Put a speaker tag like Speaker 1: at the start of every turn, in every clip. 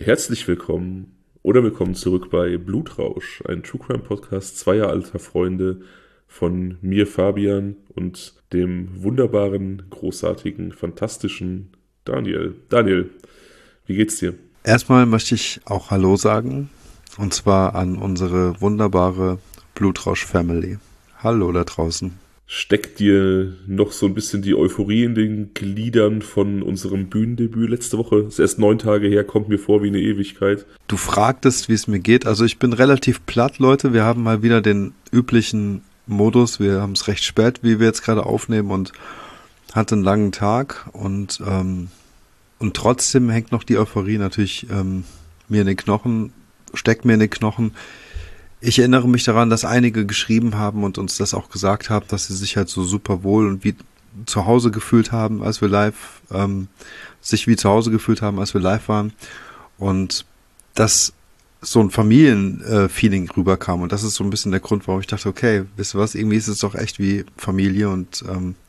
Speaker 1: Herzlich willkommen oder willkommen zurück bei Blutrausch, ein True Crime Podcast zweier alter Freunde von mir, Fabian, und dem wunderbaren, großartigen, fantastischen Daniel. Daniel, wie geht's dir?
Speaker 2: Erstmal möchte ich auch Hallo sagen, und zwar an unsere wunderbare Blutrausch-Family. Hallo da draußen.
Speaker 1: Steckt dir noch so ein bisschen die Euphorie in den Gliedern von unserem Bühnendebüt letzte Woche? Ist erst 9 Tage her, kommt mir vor wie eine Ewigkeit.
Speaker 2: Du fragtest, wie es mir geht. Also ich bin relativ platt, Leute. Wir haben mal wieder den üblichen Modus. Wir haben es recht spät, wie wir jetzt gerade aufnehmen, und hatten einen langen Tag. Und trotzdem hängt noch die Euphorie natürlich mir in den Knochen, steckt mir in den Knochen. Ich erinnere mich daran, dass einige geschrieben haben und uns das auch gesagt haben, dass sie sich halt so super wohl und wie zu Hause gefühlt haben, als wir live, sich wie zu Hause gefühlt haben, als wir live waren. Und dass so ein Familienfeeling rüberkam. Und das ist so ein bisschen der Grund, warum ich dachte, okay, wisst ihr was, irgendwie ist es doch echt wie Familie, und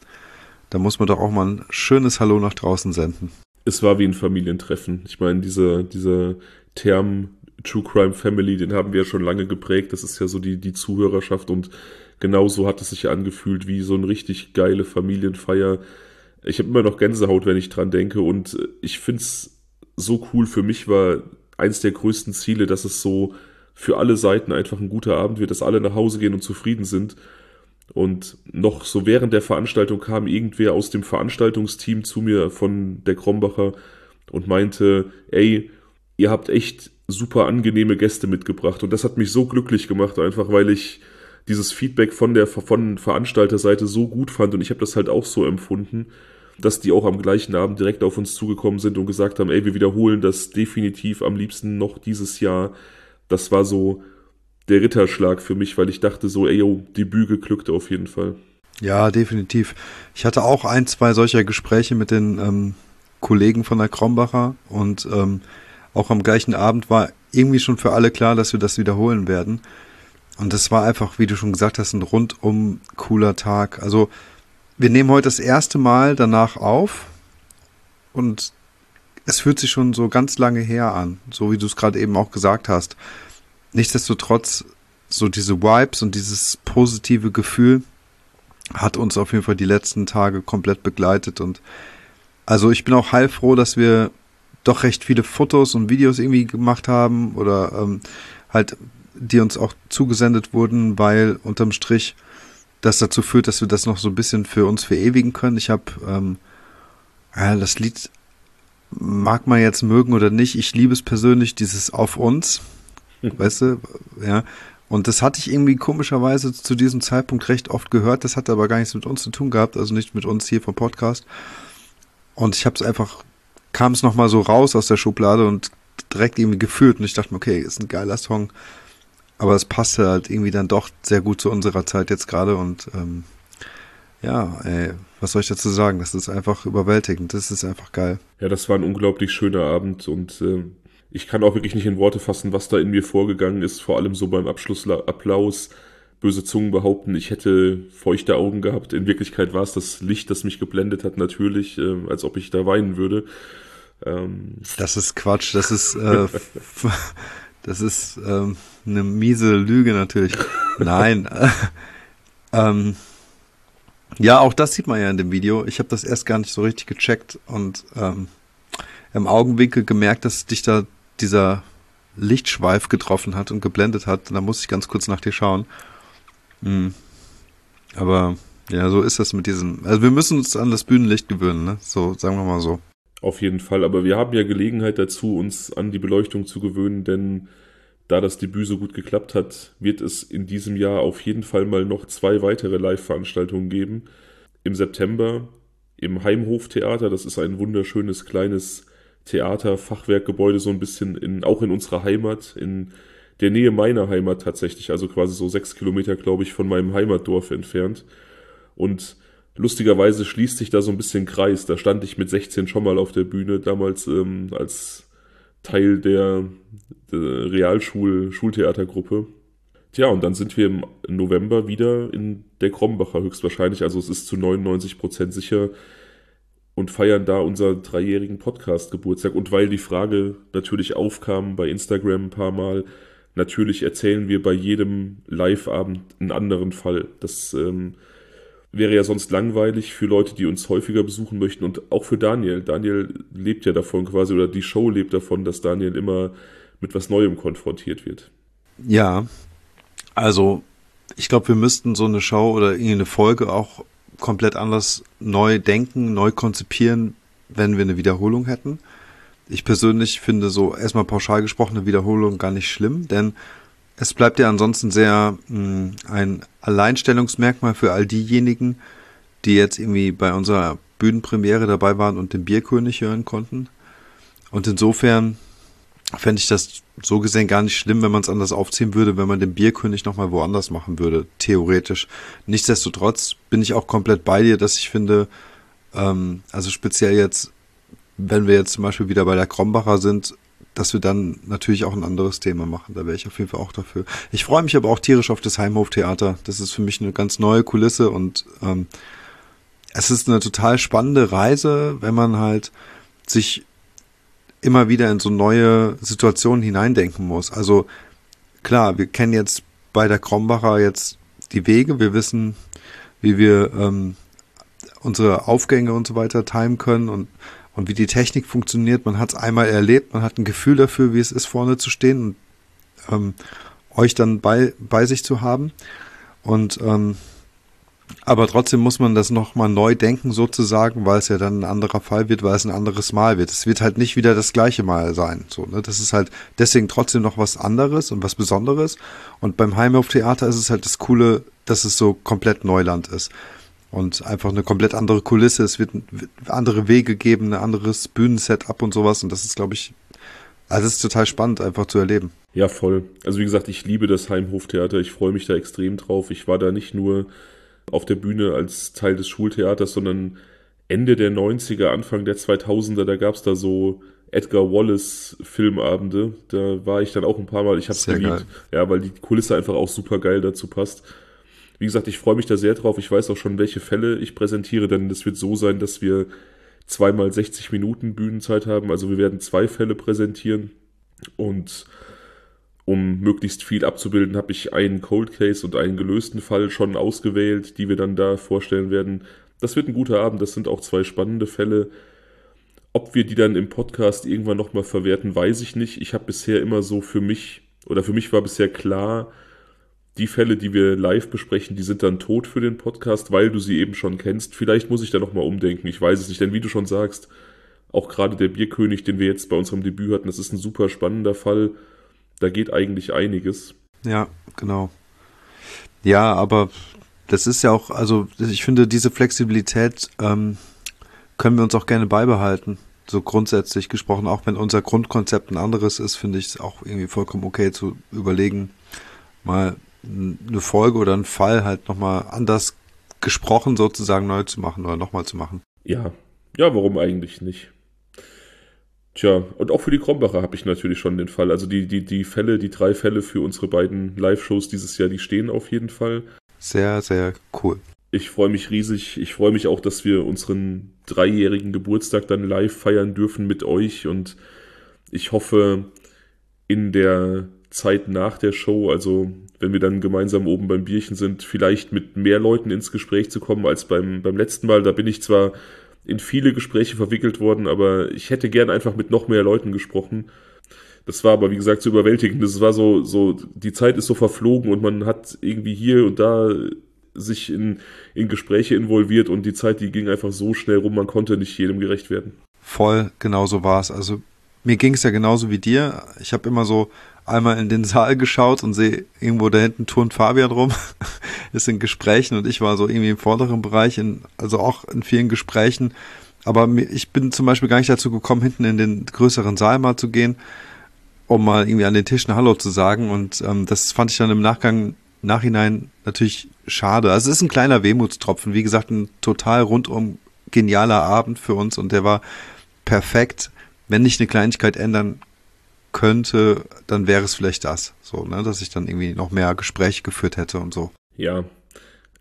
Speaker 2: da muss man doch auch mal ein schönes Hallo nach draußen senden.
Speaker 1: Es war wie ein Familientreffen. Ich meine, dieser Term True Crime Family, den haben wir ja schon lange geprägt. Das ist ja so die Zuhörerschaft, und genauso hat es sich angefühlt wie so eine richtig geile Familienfeier. Ich habe immer noch Gänsehaut, wenn ich dran denke, und ich finde es so cool. Für mich war eins der größten Ziele, dass es so für alle Seiten einfach ein guter Abend wird, dass alle nach Hause gehen und zufrieden sind. Und noch so während der Veranstaltung kam irgendwer aus dem Veranstaltungsteam zu mir von der Krombacher und meinte, ey, ihr habt echt super angenehme Gäste mitgebracht. Und das hat mich so glücklich gemacht, einfach weil ich dieses Feedback von Veranstalterseite so gut fand. Und ich habe das halt auch so empfunden, dass die auch am gleichen Abend direkt auf uns zugekommen sind und gesagt haben, ey, wir wiederholen das definitiv am liebsten noch dieses Jahr. Das war so der Ritterschlag für mich, weil ich dachte so, ey, yo, Debüt geglückt auf jeden Fall.
Speaker 2: Ja, definitiv. Ich hatte auch 1, 2 solcher Gespräche mit den Kollegen von der Krombacher, und auch am gleichen Abend war irgendwie schon für alle klar, dass wir das wiederholen werden. Und das war einfach, wie du schon gesagt hast, ein rundum cooler Tag. Also wir nehmen heute das erste Mal danach auf, und es fühlt sich schon so ganz lange her an, so wie du es gerade eben auch gesagt hast. Nichtsdestotrotz, so diese Vibes und dieses positive Gefühl hat uns auf jeden Fall die letzten Tage komplett begleitet. Und also ich bin auch heilfroh, dass wir doch recht viele Fotos und Videos irgendwie gemacht haben, oder halt die uns auch zugesendet wurden, weil unterm Strich das dazu führt, dass wir das noch so ein bisschen für uns verewigen können. Ich habe das Lied, mag man jetzt mögen oder nicht, ich liebe es persönlich, dieses Auf uns, weißt du, ja. Und das hatte ich irgendwie komischerweise zu diesem Zeitpunkt recht oft gehört. Das hatte aber gar nichts mit uns zu tun gehabt, also nicht mit uns hier vom Podcast. Und ich habe es einfach, kam es nochmal so raus aus der Schublade und direkt irgendwie gefühlt. Und ich dachte mir, okay, ist ein geiler Song. Aber es passte halt irgendwie dann doch sehr gut zu unserer Zeit jetzt gerade. Und ja, ey, was soll ich dazu sagen? Das ist einfach überwältigend. Das ist einfach geil.
Speaker 1: Ja, das war ein unglaublich schöner Abend, und ich kann auch wirklich nicht in Worte fassen, was da in mir vorgegangen ist, vor allem so beim Abschlussapplaus. Böse Zungen behaupten, ich hätte feuchte Augen gehabt. In Wirklichkeit war es das Licht, das mich geblendet hat, natürlich, als ob ich da weinen würde.
Speaker 2: Das ist Quatsch. Das ist das ist eine miese Lüge natürlich. Nein. Ja, auch das sieht man ja in dem Video. Ich habe das erst gar nicht so richtig gecheckt und im Augenwinkel gemerkt, dass dich da dieser Lichtschweif getroffen hat und geblendet hat. Und da musste ich ganz kurz nach dir schauen. Aber ja, so ist das mit diesem. Also wir müssen uns an das Bühnenlicht gewöhnen, ne? So, sagen wir mal so.
Speaker 1: Auf jeden Fall, aber wir haben ja Gelegenheit dazu, uns an die Beleuchtung zu gewöhnen, denn da das Debüt so gut geklappt hat, wird es in diesem Jahr auf jeden Fall mal noch 2 weitere Live-Veranstaltungen geben. Im September im Heimhoftheater, das ist ein wunderschönes kleines Theater, Fachwerkgebäude, so ein bisschen auch in unserer Heimat, in der Nähe meiner Heimat tatsächlich, also quasi so 6 Kilometer, glaube ich, von meinem Heimatdorf entfernt. Und lustigerweise schließt sich da so ein bisschen Kreis. Da stand ich mit 16 schon mal auf der Bühne, damals als Teil der Schultheatergruppe. Tja, und dann sind wir im November wieder in der Krombacher höchstwahrscheinlich. Also es ist zu 99% sicher. und feiern da unseren 3-jährigen Podcast-Geburtstag. Und weil die Frage natürlich aufkam bei Instagram ein paar Mal, natürlich erzählen wir bei jedem Live-Abend einen anderen Fall. Das wäre ja sonst langweilig für Leute, die uns häufiger besuchen möchten und auch für Daniel. Daniel lebt ja davon quasi, oder die Show lebt davon, dass Daniel immer mit was Neuem konfrontiert wird.
Speaker 2: Ja, also ich glaube, wir müssten so eine Show oder irgendwie eine Folge auch komplett anders neu denken, neu konzipieren, wenn wir eine Wiederholung hätten. Ich persönlich finde so erstmal pauschal gesprochen eine Wiederholung gar nicht schlimm, denn es bleibt ja ansonsten sehr ein Alleinstellungsmerkmal für all diejenigen, die jetzt irgendwie bei unserer Bühnenpremiere dabei waren und den Bierkönig hören konnten. Und insofern fände ich das so gesehen gar nicht schlimm, wenn man es anders aufziehen würde, wenn man den Bierkönig nochmal woanders machen würde, theoretisch. Nichtsdestotrotz bin ich auch komplett bei dir, dass ich finde, also speziell jetzt, wenn wir jetzt zum Beispiel wieder bei der Krombacher sind, dass wir dann natürlich auch ein anderes Thema machen. Da wäre ich auf jeden Fall auch dafür. Ich freue mich aber auch tierisch auf das Heimhoftheater. Das ist für mich eine ganz neue Kulisse und es ist eine total spannende Reise, wenn man halt sich immer wieder in so neue Situationen hineindenken muss. Also klar, wir kennen jetzt bei der Krombacher jetzt die Wege, wir wissen, wie wir unsere Aufgänge und so weiter timen können und wie die Technik funktioniert. Man hat es einmal erlebt, man hat ein Gefühl dafür, wie es ist, vorne zu stehen und euch dann bei sich zu haben. Und aber trotzdem muss man das nochmal neu denken sozusagen, weil es ja dann ein anderer Fall wird, weil es ein anderes Mal wird. Es wird halt nicht wieder das gleiche Mal sein. So, ne? Das ist halt deswegen trotzdem noch was anderes und was Besonderes. Und beim Heimhoftheater ist es halt das Coole, dass es so komplett Neuland ist. Und einfach eine komplett andere Kulisse. Es wird andere Wege geben, ein anderes Bühnensetup und sowas. Und das ist, glaube ich, also es ist total spannend, einfach zu erleben.
Speaker 1: Ja, voll. Also wie gesagt, ich liebe das Heimhoftheater. Ich freue mich da extrem drauf. Ich war da nicht nur auf der Bühne als Teil des Schultheaters, sondern Ende der 90er, Anfang der 2000er, da gab es da so Edgar Wallace Filmabende. Da war ich dann auch ein paar Mal. Ich habe es geliebt. Ja, weil die Kulisse einfach auch super geil dazu passt. Wie gesagt, ich freue mich da sehr drauf. Ich weiß auch schon, welche Fälle ich präsentiere, denn es wird so sein, dass wir 2x 60 Minuten Bühnenzeit haben. Also wir werden 2 Fälle präsentieren und um möglichst viel abzubilden, habe ich einen Cold Case und einen gelösten Fall schon ausgewählt, die wir dann da vorstellen werden. Das wird ein guter Abend, das sind auch 2 spannende Fälle. Ob wir die dann im Podcast irgendwann nochmal verwerten, weiß ich nicht. Ich habe bisher immer so für mich war bisher klar, die Fälle, die wir live besprechen, die sind dann tot für den Podcast, weil du sie eben schon kennst. Vielleicht muss ich da nochmal umdenken, ich weiß es nicht, denn wie du schon sagst, auch gerade der Bierkönig, den wir jetzt bei unserem Debüt hatten, das ist ein super spannender Fall. Da geht eigentlich einiges.
Speaker 2: Ja, genau. Ja, aber das ist ja auch, also ich finde, diese Flexibilität können wir uns auch gerne beibehalten. So grundsätzlich gesprochen, auch wenn unser Grundkonzept ein anderes ist, finde ich es auch irgendwie vollkommen okay zu überlegen, mal eine Folge oder einen Fall halt nochmal anders gesprochen sozusagen neu zu machen oder nochmal zu machen.
Speaker 1: Ja, warum eigentlich nicht? Tja, und auch für die Krombacher habe ich natürlich schon den Fall. Also die Fälle, die 3 Fälle für unsere beiden Live-Shows dieses Jahr, die stehen auf jeden Fall.
Speaker 2: Sehr, sehr cool.
Speaker 1: Ich freue mich riesig. Ich freue mich auch, dass wir unseren 3-jährigen Geburtstag dann live feiern dürfen mit euch. Und ich hoffe, in der Zeit nach der Show, also wenn wir dann gemeinsam oben beim Bierchen sind, vielleicht mit mehr Leuten ins Gespräch zu kommen als beim letzten Mal. Da bin ich zwar in viele Gespräche verwickelt worden, aber ich hätte gern einfach mit noch mehr Leuten gesprochen. Das war aber, wie gesagt, so überwältigend. Das war so, die Zeit ist so verflogen und man hat irgendwie hier und da sich in Gespräche involviert und die Zeit, die ging einfach so schnell rum, man konnte nicht jedem gerecht werden.
Speaker 2: Voll, genau so war es. Also mir ging es ja genauso wie dir. Ich habe immer so einmal in den Saal geschaut und sehe, irgendwo da hinten turnt Fabian rum, ist in Gesprächen und ich war so irgendwie im vorderen Bereich, also auch in vielen Gesprächen. Aber ich bin zum Beispiel gar nicht dazu gekommen, hinten in den größeren Saal mal zu gehen, um mal irgendwie an den Tischen Hallo zu sagen. Und das fand ich dann im Nachhinein natürlich schade. Also es ist ein kleiner Wehmutstropfen. Wie gesagt, ein total rundum genialer Abend für uns und der war perfekt. Wenn ich eine Kleinigkeit ändern könnte, dann wäre es vielleicht das, so, ne, dass ich dann irgendwie noch mehr Gespräche geführt hätte und so.
Speaker 1: Ja,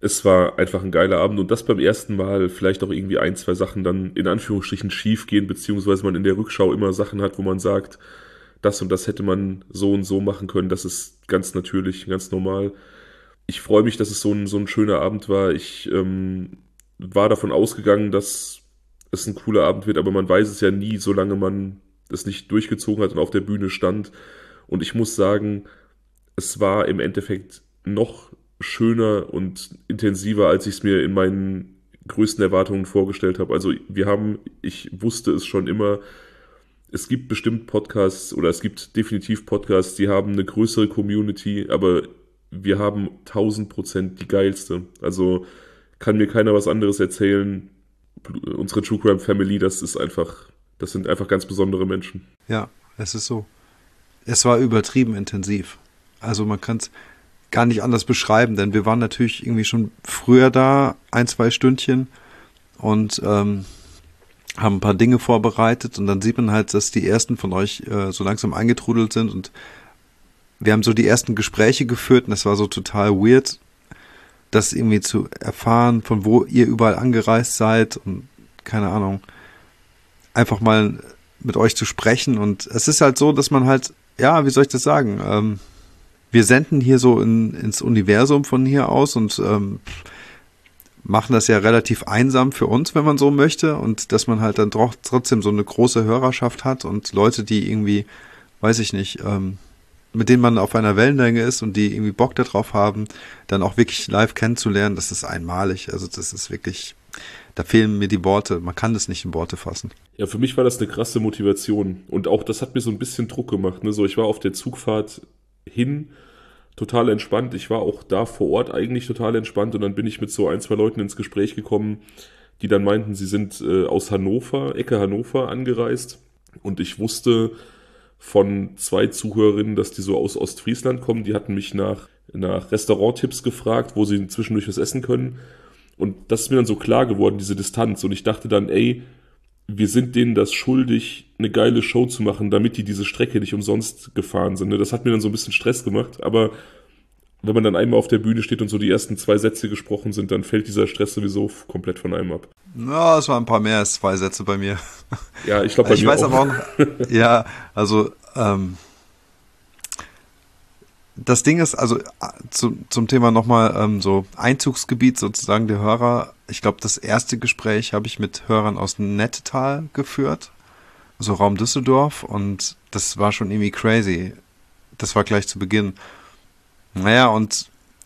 Speaker 1: Es war einfach ein geiler Abend und das beim ersten Mal vielleicht auch irgendwie ein, zwei Sachen dann in Anführungsstrichen schief gehen, beziehungsweise man in der Rückschau immer Sachen hat, wo man sagt, das und das hätte man so und so machen können. Das ist ganz natürlich, ganz normal. Ich freue mich, dass es so ein schöner Abend war. Ich war davon ausgegangen, dass es ein cooler Abend wird, aber man weiß es ja nie, solange man es nicht durchgezogen hat und auf der Bühne stand. Und ich muss sagen, es war im Endeffekt noch schöner und intensiver, als ich es mir in meinen größten Erwartungen vorgestellt habe. Also ich wusste es schon immer, es gibt bestimmt Podcasts oder es gibt definitiv Podcasts, die haben eine größere Community, aber wir haben 1000% die geilste. Also kann mir keiner was anderes erzählen. Unsere True Crime Family, das sind einfach ganz besondere Menschen.
Speaker 2: Ja, es ist so. Es war übertrieben intensiv. Also man kann es gar nicht anders beschreiben, denn wir waren natürlich irgendwie schon früher da, 1, 2 Stündchen und haben ein paar Dinge vorbereitet und dann sieht man halt, dass die ersten von euch so langsam eingetrudelt sind und wir haben so die ersten Gespräche geführt und das war so total weird, das irgendwie zu erfahren, von wo ihr überall angereist seid und keine Ahnung, einfach mal mit euch zu sprechen und es ist halt so, dass man halt, ja, wie soll ich das sagen, wir senden hier so ins Universum von hier aus und machen das ja relativ einsam für uns, wenn man so möchte und dass man halt dann trotzdem so eine große Hörerschaft hat und Leute, die irgendwie, weiß ich nicht, mit denen man auf einer Wellenlänge ist und die irgendwie Bock darauf haben, dann auch wirklich live kennenzulernen, das ist einmalig. Also das ist wirklich, da fehlen mir die Worte. Man kann das nicht in Worte fassen.
Speaker 1: Ja, für mich war das eine krasse Motivation und auch das hat mir so ein bisschen Druck gemacht. Ne? So, ich war auf der Zugfahrt hin total entspannt. Ich war auch da vor Ort eigentlich total entspannt und dann bin ich mit so ein, zwei Leuten ins Gespräch gekommen, die dann meinten, sie sind aus Hannover, Ecke Hannover angereist und ich wusste von 2 Zuhörerinnen, dass die so aus Ostfriesland kommen. Die hatten mich nach Restauranttipps gefragt, wo sie zwischendurch was essen können. Und das ist mir dann so klar geworden, diese Distanz. Und ich dachte dann, ey, wir sind denen das schuldig, eine geile Show zu machen, damit die diese Strecke nicht umsonst gefahren sind. Das hat mir dann so ein bisschen Stress gemacht. Aber wenn man dann einmal auf der Bühne steht und so die ersten 2 Sätze gesprochen sind, dann fällt dieser Stress sowieso komplett von einem ab.
Speaker 2: Ja, es waren ein paar mehr als 2 Sätze bei mir.
Speaker 1: Ja, ich glaube bei
Speaker 2: ich
Speaker 1: mir
Speaker 2: weiß
Speaker 1: auch.
Speaker 2: aber auch noch, ja, also das Ding ist, also zum Thema nochmal so Einzugsgebiet sozusagen der Hörer. Ich glaube, das erste Gespräch habe ich mit Hörern aus Nettetal geführt, so Raum Düsseldorf und das war schon irgendwie crazy. Das war gleich zu Beginn. Naja, und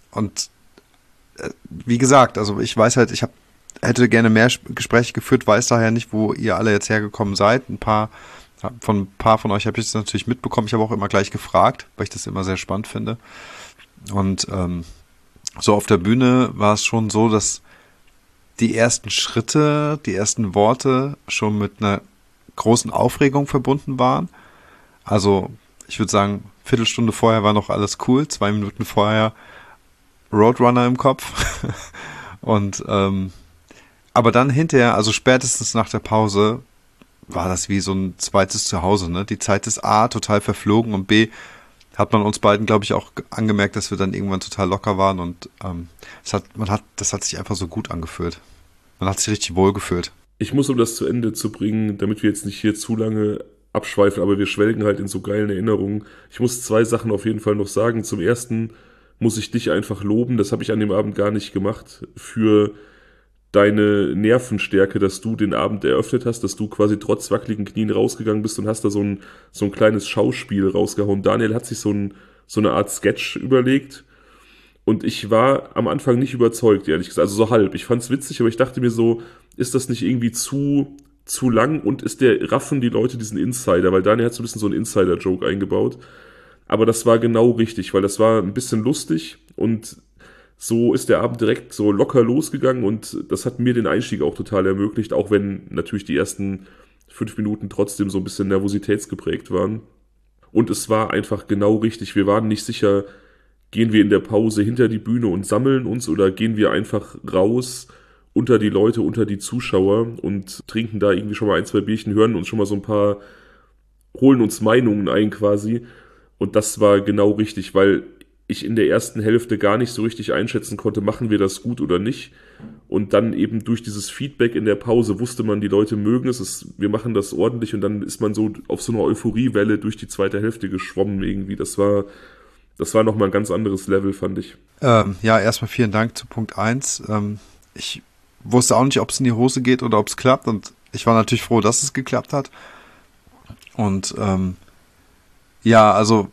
Speaker 2: wie gesagt, also ich weiß halt, hätte gerne mehr Gespräche geführt, weiß daher nicht, wo ihr alle jetzt hergekommen seid. Von ein paar von euch habe ich das natürlich mitbekommen. Ich habe auch immer gleich gefragt, weil ich das immer sehr spannend finde. Und so auf der Bühne war es schon so, dass die ersten Schritte, die ersten Worte schon mit einer großen Aufregung verbunden waren. Also ich würde sagen, Viertelstunde vorher war noch alles cool, 2 Minuten vorher Roadrunner im Kopf. Und aber dann hinterher, also spätestens nach der Pause, war das wie so ein zweites Zuhause, ne? Die Zeit ist A, total verflogen und B, hat man uns beiden, glaube ich, auch angemerkt, dass wir dann irgendwann total locker waren und das hat sich einfach so gut angefühlt. Man hat sich richtig wohl gefühlt.
Speaker 1: Ich muss, um das zu Ende zu bringen, damit wir jetzt nicht hier zu lange abschweifen, aber wir schwelgen halt in so geilen Erinnerungen. Ich muss 2 Sachen auf jeden Fall noch sagen. Zum ersten muss ich dich einfach loben, das habe ich an dem Abend gar nicht gemacht, für deine Nervenstärke, dass du den Abend eröffnet hast, dass du quasi trotz wackeligen Knien rausgegangen bist und hast da so ein kleines Schauspiel rausgehauen. Daniel hat sich so eine Art Sketch überlegt und ich war am Anfang nicht überzeugt, ehrlich gesagt, also so halb. Ich fand's witzig, aber ich dachte mir so, ist das nicht irgendwie zu lang und raffen die Leute diesen Insider, weil Daniel hat so ein bisschen so einen Insider-Joke eingebaut. Aber das war genau richtig, weil das war ein bisschen lustig und so ist der Abend direkt so locker losgegangen und das hat mir den Einstieg auch total ermöglicht, auch wenn natürlich die ersten 5 Minuten trotzdem so ein bisschen nervositätsgeprägt waren. Und es war einfach genau richtig. Wir waren nicht sicher, gehen wir in der Pause hinter die Bühne und sammeln uns oder gehen wir einfach raus unter die Leute, unter die Zuschauer und trinken da irgendwie schon mal 1, 2 Bierchen, hören uns schon mal so ein paar, holen uns Meinungen ein quasi. Und das war genau richtig, weil ich in der ersten Hälfte gar nicht so richtig einschätzen konnte, machen wir das gut oder nicht. Und dann eben durch dieses Feedback in der Pause wusste man, die Leute mögen es, wir machen das ordentlich, und dann ist man so auf so einer Euphoriewelle durch die zweite Hälfte geschwommen irgendwie. Das war nochmal ein ganz anderes Level, fand ich.
Speaker 2: Ja, erstmal vielen Dank zu Punkt 1. Ich wusste auch nicht, ob es in die Hose geht oder ob es klappt, und ich war natürlich froh, dass es geklappt hat. Und ja, also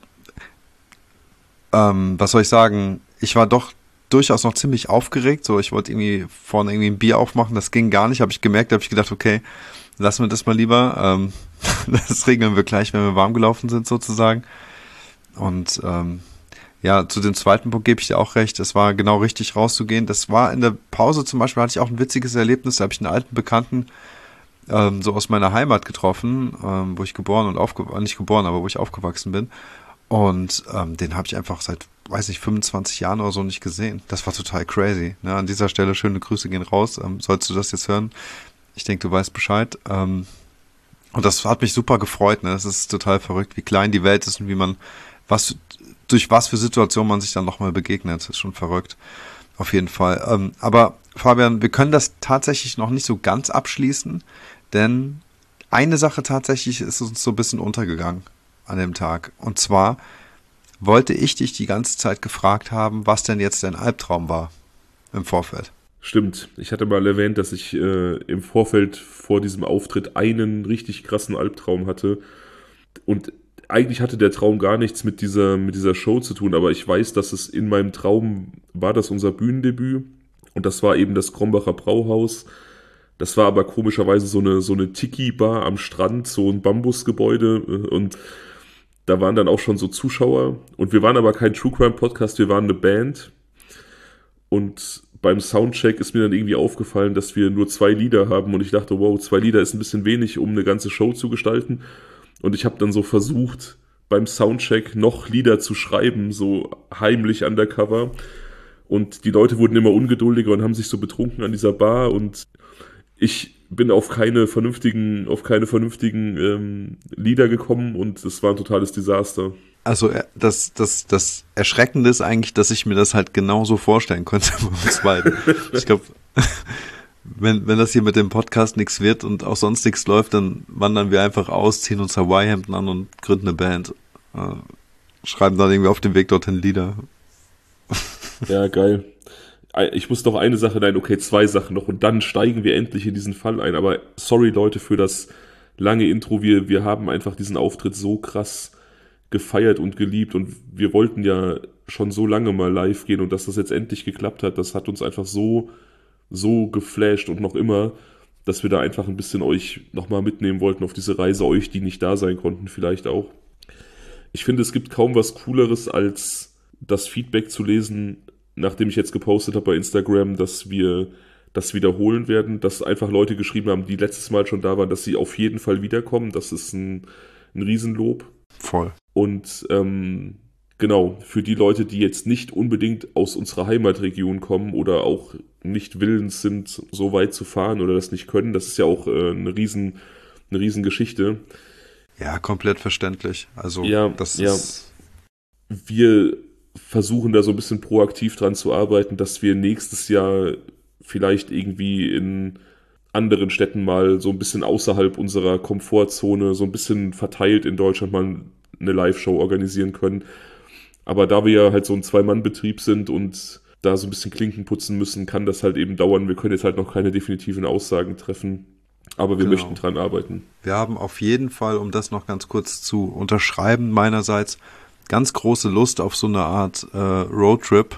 Speaker 2: was soll ich sagen, ich war doch durchaus noch ziemlich aufgeregt, so ich wollte irgendwie vorne irgendwie ein Bier aufmachen, das ging gar nicht, habe ich gemerkt, habe ich gedacht, okay, lassen wir das mal lieber, das regeln wir gleich, wenn wir warm gelaufen sind sozusagen. Und ja, zu dem zweiten Punkt gebe ich dir auch recht, es war genau richtig rauszugehen. Das war in der Pause zum Beispiel, hatte ich auch ein witziges Erlebnis, da habe ich einen alten Bekannten so aus meiner Heimat getroffen, wo ich geboren und nicht geboren, aber wo ich aufgewachsen bin. Und den habe ich einfach seit, weiß nicht, 25 Jahren oder so nicht gesehen. Das war total crazy. Ne? An dieser Stelle schöne Grüße gehen raus. Sollst du das jetzt hören? Ich denke, du weißt Bescheid. Und das hat mich super gefreut. Ne? Das ist total verrückt, wie klein die Welt ist und wie man, durch was für Situationen man sich dann nochmal begegnet. Das ist schon verrückt. Auf jeden Fall. Aber Fabian, wir können das tatsächlich noch nicht so ganz abschließen, denn eine Sache tatsächlich ist uns so ein bisschen untergegangen an dem Tag. Und zwar wollte ich dich die ganze Zeit gefragt haben, was denn jetzt dein Albtraum war im Vorfeld.
Speaker 1: Stimmt. Ich hatte mal erwähnt, dass ich im Vorfeld vor diesem Auftritt einen richtig krassen Albtraum hatte. Und eigentlich hatte der Traum gar nichts mit dieser Show zu tun, aber ich weiß, dass es in meinem Traum war, das unser Bühnendebüt. Und das war eben das Krombacher Brauhaus. Das war aber komischerweise so eine Tiki-Bar am Strand, so ein Bambusgebäude, und da waren dann auch schon so Zuschauer, und wir waren aber kein True Crime Podcast, wir waren eine Band, und beim Soundcheck ist mir dann irgendwie aufgefallen, dass wir nur 2 Lieder haben, und ich dachte, wow, 2 Lieder ist ein bisschen wenig, um eine ganze Show zu gestalten, und ich habe dann so versucht, beim Soundcheck noch Lieder zu schreiben, so heimlich undercover, und die Leute wurden immer ungeduldiger und haben sich so betrunken an dieser Bar, und ich bin auf keine vernünftigen Lieder gekommen, und es war ein totales Desaster.
Speaker 2: Also das Erschreckende ist eigentlich, dass ich mir das halt genauso vorstellen konnte bei uns beiden. Ich glaube, wenn das hier mit dem Podcast nichts wird und auch sonst nichts läuft, dann wandern wir einfach aus, ziehen uns Hawaii-Hemden an und gründen eine Band. Schreiben dann irgendwie auf dem Weg dorthin Lieder.
Speaker 1: Ja, geil. Ich muss noch eine Sache, nein, okay, 2 Sachen noch, und dann steigen wir endlich in diesen Fall ein. Aber sorry, Leute, für das lange Intro. Wir haben einfach diesen Auftritt so krass gefeiert und geliebt, und wir wollten ja schon so lange mal live gehen, und dass das jetzt endlich geklappt hat, das hat uns einfach so geflasht, und noch immer, dass wir da einfach ein bisschen euch nochmal mitnehmen wollten auf diese Reise, euch, die nicht da sein konnten, vielleicht auch. Ich finde, es gibt kaum was Cooleres, als das Feedback zu lesen, nachdem ich jetzt gepostet habe bei Instagram, dass wir das wiederholen werden, dass einfach Leute geschrieben haben, die letztes Mal schon da waren, dass sie auf jeden Fall wiederkommen. Das ist ein Riesenlob.
Speaker 2: Voll.
Speaker 1: Und genau, für die Leute, die jetzt nicht unbedingt aus unserer Heimatregion kommen oder auch nicht willens sind, so weit zu fahren oder das nicht können, das ist ja auch eine Riesengeschichte.
Speaker 2: Ja, komplett verständlich. Also
Speaker 1: ja,
Speaker 2: das
Speaker 1: ja.
Speaker 2: ist...
Speaker 1: Wir versuchen da so ein bisschen proaktiv dran zu arbeiten, dass wir nächstes Jahr vielleicht irgendwie in anderen Städten mal so ein bisschen außerhalb unserer Komfortzone, so ein bisschen verteilt in Deutschland mal eine Live-Show organisieren können. Aber da wir ja halt so ein 2-Mann-Betrieb sind und da so ein bisschen Klinken putzen müssen, kann das halt eben dauern. Wir können jetzt halt noch keine definitiven Aussagen treffen, aber wir möchten dran arbeiten.
Speaker 2: Wir haben auf jeden Fall, um das noch ganz kurz zu unterschreiben, meinerseits ganz große Lust auf so eine Art Roadtrip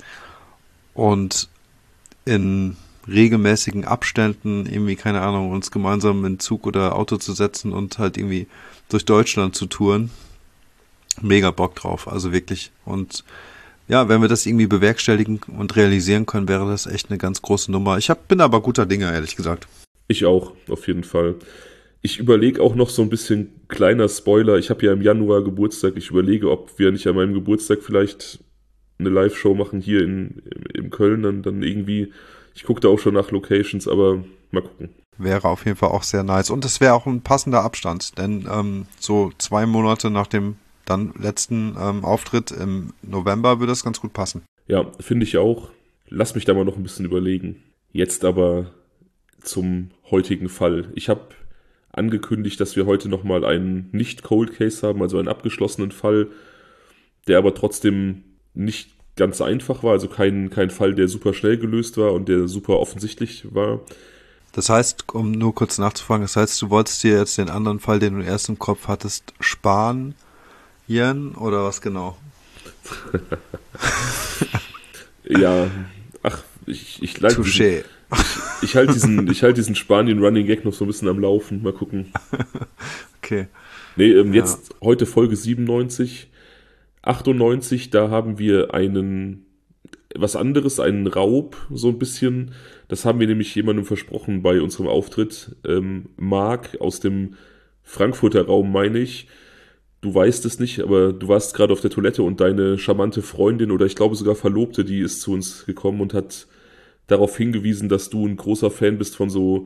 Speaker 2: und in regelmäßigen Abständen irgendwie, keine Ahnung, uns gemeinsam in Zug oder Auto zu setzen und halt irgendwie durch Deutschland zu touren. Mega Bock drauf, also wirklich. Und ja, wenn wir das irgendwie bewerkstelligen und realisieren können, wäre das echt eine ganz große Nummer. Bin aber guter Dinge, ehrlich gesagt.
Speaker 1: Ich auch, auf jeden Fall. Ich überlege auch noch so ein bisschen, kleiner Spoiler, ich habe ja im Januar Geburtstag, ich überlege, ob wir nicht an meinem Geburtstag vielleicht eine Live-Show machen hier in Köln, dann irgendwie, ich gucke da auch schon nach Locations, aber mal gucken.
Speaker 2: Wäre auf jeden Fall auch sehr nice. Und es wäre auch ein passender Abstand, denn so 2 Monate nach dem dann letzten Auftritt im November würde das ganz gut passen.
Speaker 1: Ja, finde ich auch. Lass mich da mal noch ein bisschen überlegen. Jetzt aber zum heutigen Fall. Ich habe angekündigt, dass wir heute nochmal einen Nicht-Cold Case haben, also einen abgeschlossenen Fall, der aber trotzdem nicht ganz einfach war, also kein Fall, der super schnell gelöst war und der super offensichtlich war.
Speaker 2: Das heißt, um nur kurz nachzufragen, das heißt, du wolltest dir jetzt den anderen Fall, den du erst im Kopf hattest, sparen, Jan, oder was genau?
Speaker 1: Ja, ach, ich leite
Speaker 2: Touché.
Speaker 1: ich halte diesen Spanien-Running-Gag noch so ein bisschen am Laufen. Mal gucken.
Speaker 2: Okay.
Speaker 1: Nee, jetzt heute Folge 97. 98, da haben wir was anderes, einen Raub, so ein bisschen. Das haben wir nämlich jemandem versprochen bei unserem Auftritt. Marc aus dem Frankfurter Raum, meine ich. Du weißt es nicht, aber du warst gerade auf der Toilette und deine charmante Freundin oder ich glaube sogar Verlobte, die ist zu uns gekommen und hat darauf hingewiesen, dass du ein großer Fan bist von so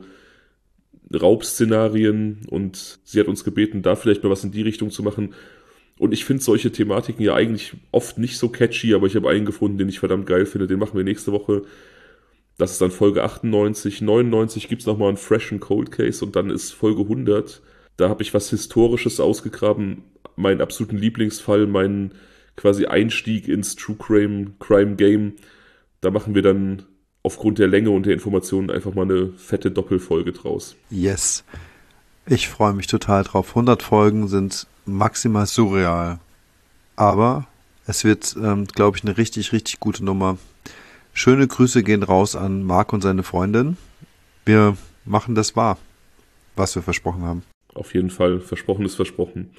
Speaker 1: Raubszenarien und sie hat uns gebeten, da vielleicht mal was in die Richtung zu machen. Und ich finde solche Thematiken ja eigentlich oft nicht so catchy, aber ich habe einen gefunden, den ich verdammt geil finde. Den machen wir nächste Woche. Das ist dann Folge 98. 99 gibt es nochmal einen freshen Cold Case und dann ist Folge 100. Da habe ich was Historisches ausgegraben. Meinen absoluten Lieblingsfall, meinen quasi Einstieg ins True Crime Game. Da machen wir dann aufgrund der Länge und der Informationen einfach mal eine fette Doppelfolge draus.
Speaker 2: Yes. Ich freue mich total drauf. 100 Folgen sind maximal surreal. Aber es wird, glaube ich, eine richtig, richtig gute Nummer. Schöne Grüße gehen raus an Marc und seine Freundin. Wir machen das wahr, was wir versprochen haben.
Speaker 1: Auf jeden Fall. Versprochen ist versprochen.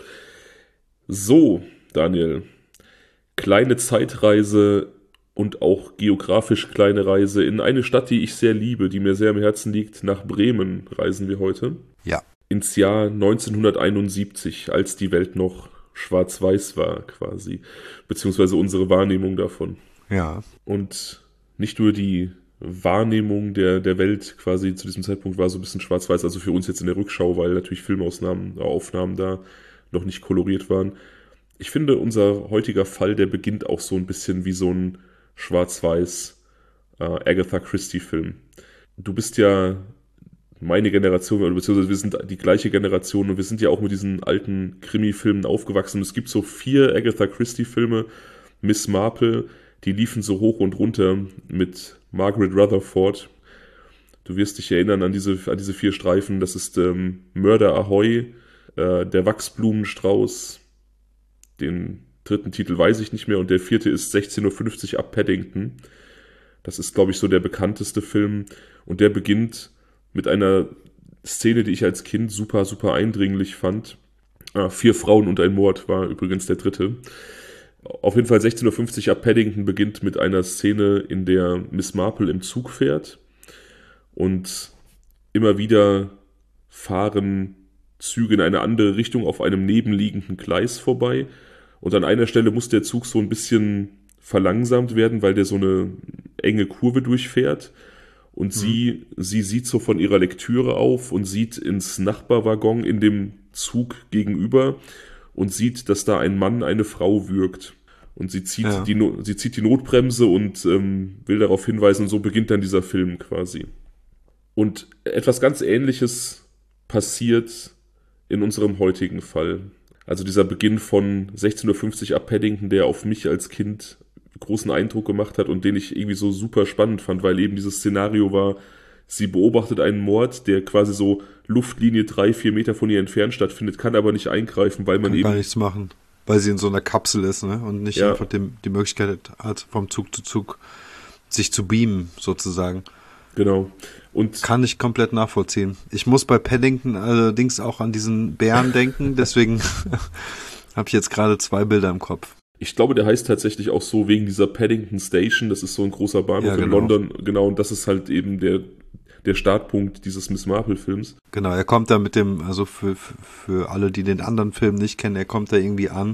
Speaker 1: So, Daniel. Kleine Zeitreise und auch geografisch kleine Reise in eine Stadt, die ich sehr liebe, die mir sehr am Herzen liegt. Nach Bremen reisen wir heute.
Speaker 2: Ja.
Speaker 1: Ins Jahr 1971, als die Welt noch schwarz-weiß war quasi, beziehungsweise unsere Wahrnehmung davon.
Speaker 2: Ja.
Speaker 1: Und nicht nur die Wahrnehmung der Welt quasi zu diesem Zeitpunkt war so ein bisschen schwarz-weiß, also für uns jetzt in der Rückschau, weil natürlich Aufnahmen da noch nicht koloriert waren. Ich finde, unser heutiger Fall, der beginnt auch so ein bisschen wie so ein schwarz-weiß Agatha Christie-Film. Du bist ja meine Generation, oder beziehungsweise wir sind die gleiche Generation und wir sind ja auch mit diesen alten Krimi-Filmen aufgewachsen. Es gibt so 4 Agatha Christie-Filme. Miss Marple, die liefen so hoch und runter mit Margaret Rutherford. Du wirst dich erinnern an diese 4 Streifen. Das ist Mörder Ahoy, der Wachsblumenstrauß, den 3. Titel weiß ich nicht mehr und der 4. ist 16:50 Uhr ab Paddington. Das ist, glaube ich, so der bekannteste Film und der beginnt mit einer Szene, die ich als Kind super, super eindringlich fand. 4 Frauen und ein Mord war übrigens der 3. Auf jeden Fall 16:50 Uhr ab Paddington beginnt mit einer Szene, in der Miss Marple im Zug fährt und immer wieder fahren Züge in eine andere Richtung auf einem nebenliegenden Gleis vorbei und an einer Stelle muss der Zug so ein bisschen verlangsamt werden, weil der so eine enge Kurve durchfährt. Und sie sieht so von ihrer Lektüre auf und sieht ins Nachbarwaggon in dem Zug gegenüber und sieht, dass da ein Mann eine Frau würgt. Und sie zieht die Notbremse und will darauf hinweisen und so beginnt dann dieser Film quasi. Und etwas ganz Ähnliches passiert in unserem heutigen Fall. Also dieser Beginn von 16:50 Uhr ab Paddington, der auf mich als Kind großen Eindruck gemacht hat und den ich irgendwie so super spannend fand, weil eben dieses Szenario war, sie beobachtet einen Mord, der quasi so Luftlinie 3-4 Meter von ihr entfernt stattfindet, kann aber nicht eingreifen, weil man
Speaker 2: kann
Speaker 1: eben
Speaker 2: gar nichts machen, weil sie in so einer Kapsel ist, ne? Und nicht einfach die Möglichkeit hat, vom Zug zu Zug sich zu beamen, sozusagen.
Speaker 1: Genau. Und
Speaker 2: kann ich komplett nachvollziehen. Ich muss bei Paddington allerdings auch an diesen Bären denken, deswegen habe ich jetzt gerade 2 Bilder im Kopf.
Speaker 1: Ich glaube, der heißt tatsächlich auch so wegen dieser Paddington Station. Das ist so ein großer Bahnhof in London. Genau, und das ist halt eben der Startpunkt dieses Miss Marple-Films.
Speaker 2: Genau, er kommt da mit dem, also für alle, die den anderen Film nicht kennen, er kommt da irgendwie an.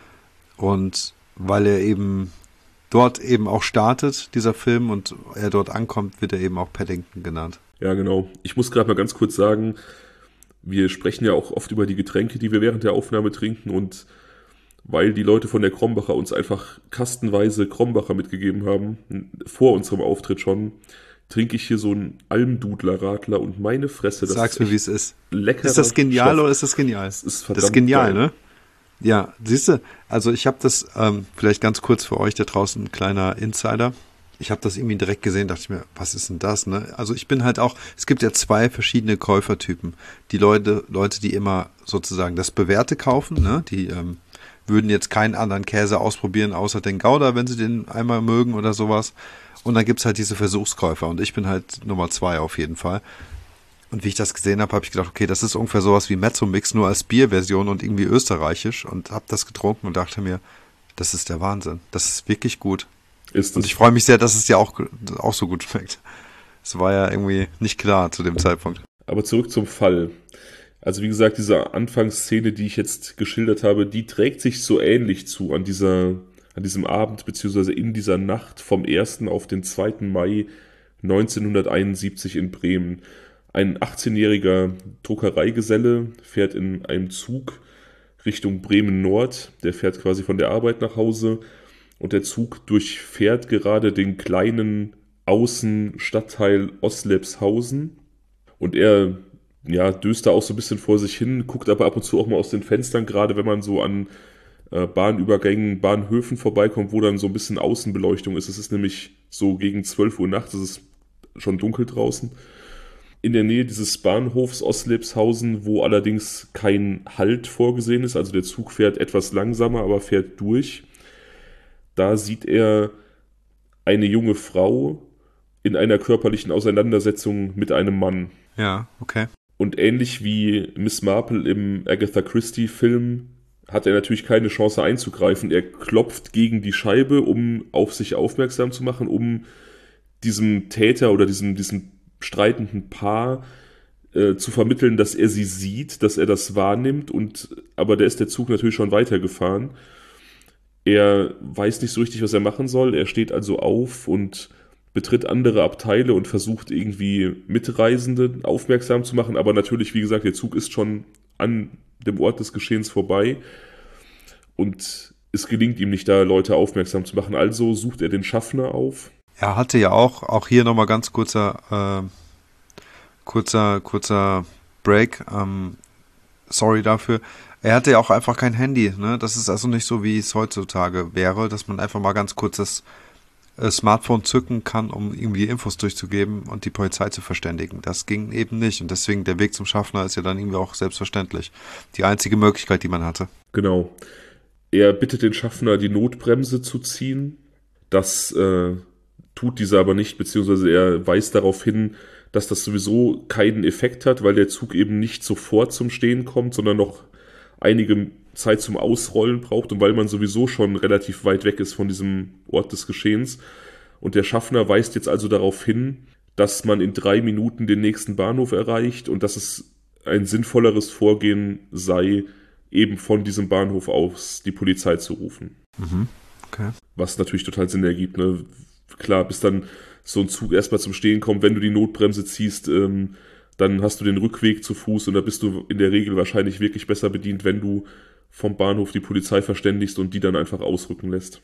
Speaker 2: Und weil er eben dort eben auch startet, dieser Film, und er dort ankommt, wird er eben auch Paddington genannt.
Speaker 1: Ja, genau. Ich muss gerade mal ganz kurz sagen, wir sprechen ja auch oft über die Getränke, die wir während der Aufnahme trinken, und weil die Leute von der Krombacher uns einfach kastenweise Krombacher mitgegeben haben, vor unserem Auftritt schon, trinke ich hier so einen Almdudler-Radler und meine Fresse, das
Speaker 2: Sag's mir, wie es ist.
Speaker 1: leckerer
Speaker 2: Ist das genial
Speaker 1: Stoff.
Speaker 2: oder ist das genial?
Speaker 1: Das ist
Speaker 2: Das ist genial,
Speaker 1: geil.
Speaker 2: ne? Ja, siehst du, also ich habe das, vielleicht ganz kurz für euch da draußen, ein kleiner Insider. Ich habe das irgendwie direkt gesehen, dachte ich mir, was ist denn das, ne? Also ich bin halt auch, es gibt ja zwei verschiedene Käufertypen. Die Leute, die immer sozusagen das Bewährte kaufen, ne? Die würden jetzt keinen anderen Käse ausprobieren, außer den Gouda, wenn sie den einmal mögen oder sowas. Und dann gibt's halt diese Versuchskäufer und ich bin halt Nummer 2 auf jeden Fall. Und wie ich das gesehen habe, habe ich gedacht, okay, das ist ungefähr sowas wie Mezzo-Mix, nur als Bierversion und irgendwie österreichisch und habe das getrunken und dachte mir, das ist der Wahnsinn. Das ist wirklich gut.
Speaker 1: Ist
Speaker 2: Und
Speaker 1: es.
Speaker 2: ich freue mich sehr, dass es dir auch so gut schmeckt. Es war ja irgendwie nicht klar zu dem Zeitpunkt.
Speaker 1: Aber zurück zum Fall. Also wie gesagt, diese Anfangsszene, die ich jetzt geschildert habe, die trägt sich so ähnlich zu an diesem Abend, beziehungsweise in dieser Nacht vom 1. auf den 2. Mai 1971 in Bremen. Ein 18-jähriger Druckereigeselle fährt in einem Zug Richtung Bremen Nord. Der fährt quasi von der Arbeit nach Hause und der Zug durchfährt gerade den kleinen Außenstadtteil Oslepshausen. Und er döst da auch so ein bisschen vor sich hin, guckt aber ab und zu auch mal aus den Fenstern, gerade wenn man so an Bahnübergängen, Bahnhöfen vorbeikommt, wo dann so ein bisschen Außenbeleuchtung ist. Es ist nämlich so gegen 12 Uhr nachts, es ist schon dunkel draußen. In der Nähe dieses Bahnhofs Oslepshausen, wo allerdings kein Halt vorgesehen ist, also der Zug fährt etwas langsamer, aber fährt durch. Da sieht er eine junge Frau in einer körperlichen Auseinandersetzung mit einem Mann.
Speaker 2: Ja, okay.
Speaker 1: Und ähnlich wie Miss Marple im Agatha Christie-Film hat er natürlich keine Chance einzugreifen. Er klopft gegen die Scheibe, um auf sich aufmerksam zu machen, um diesem Täter oder diesem streitenden Paar zu vermitteln, dass er sie sieht, dass er das wahrnimmt. Aber da ist der Zug natürlich schon weitergefahren. Er weiß nicht so richtig, was er machen soll. Er steht also auf und betritt andere Abteile und versucht irgendwie Mitreisende aufmerksam zu machen. Aber natürlich, wie gesagt, der Zug ist schon an dem Ort des Geschehens vorbei und es gelingt ihm nicht, da Leute aufmerksam zu machen. Also sucht er den Schaffner auf.
Speaker 2: Er hatte ja auch hier nochmal ganz kurzer Break. Sorry dafür. Er hatte ja auch einfach kein Handy, ne? Das ist also nicht so, wie es heutzutage wäre, dass man einfach mal ganz kurz das Smartphone zücken kann, um irgendwie Infos durchzugeben und die Polizei zu verständigen. Das ging eben nicht und deswegen der Weg zum Schaffner ist ja dann irgendwie auch selbstverständlich. Die einzige Möglichkeit, die man hatte.
Speaker 1: Genau. Er bittet den Schaffner, die Notbremse zu ziehen. Das tut dieser aber nicht, beziehungsweise er weist darauf hin, dass das sowieso keinen Effekt hat, weil der Zug eben nicht sofort zum Stehen kommt, sondern noch einige Zeit zum Ausrollen braucht und weil man sowieso schon relativ weit weg ist von diesem Ort des Geschehens. Und der Schaffner weist jetzt also darauf hin, dass man in 3 Minuten den nächsten Bahnhof erreicht und dass es ein sinnvolleres Vorgehen sei, eben von diesem Bahnhof aus die Polizei zu rufen.
Speaker 2: Mhm. Okay.
Speaker 1: Was natürlich total Sinn ergibt, ne? Klar, bis dann so ein Zug erstmal zum Stehen kommt, wenn du die Notbremse ziehst, dann hast du den Rückweg zu Fuß und da bist du in der Regel wahrscheinlich wirklich besser bedient, wenn du vom Bahnhof die Polizei verständigst und die dann einfach ausrücken lässt.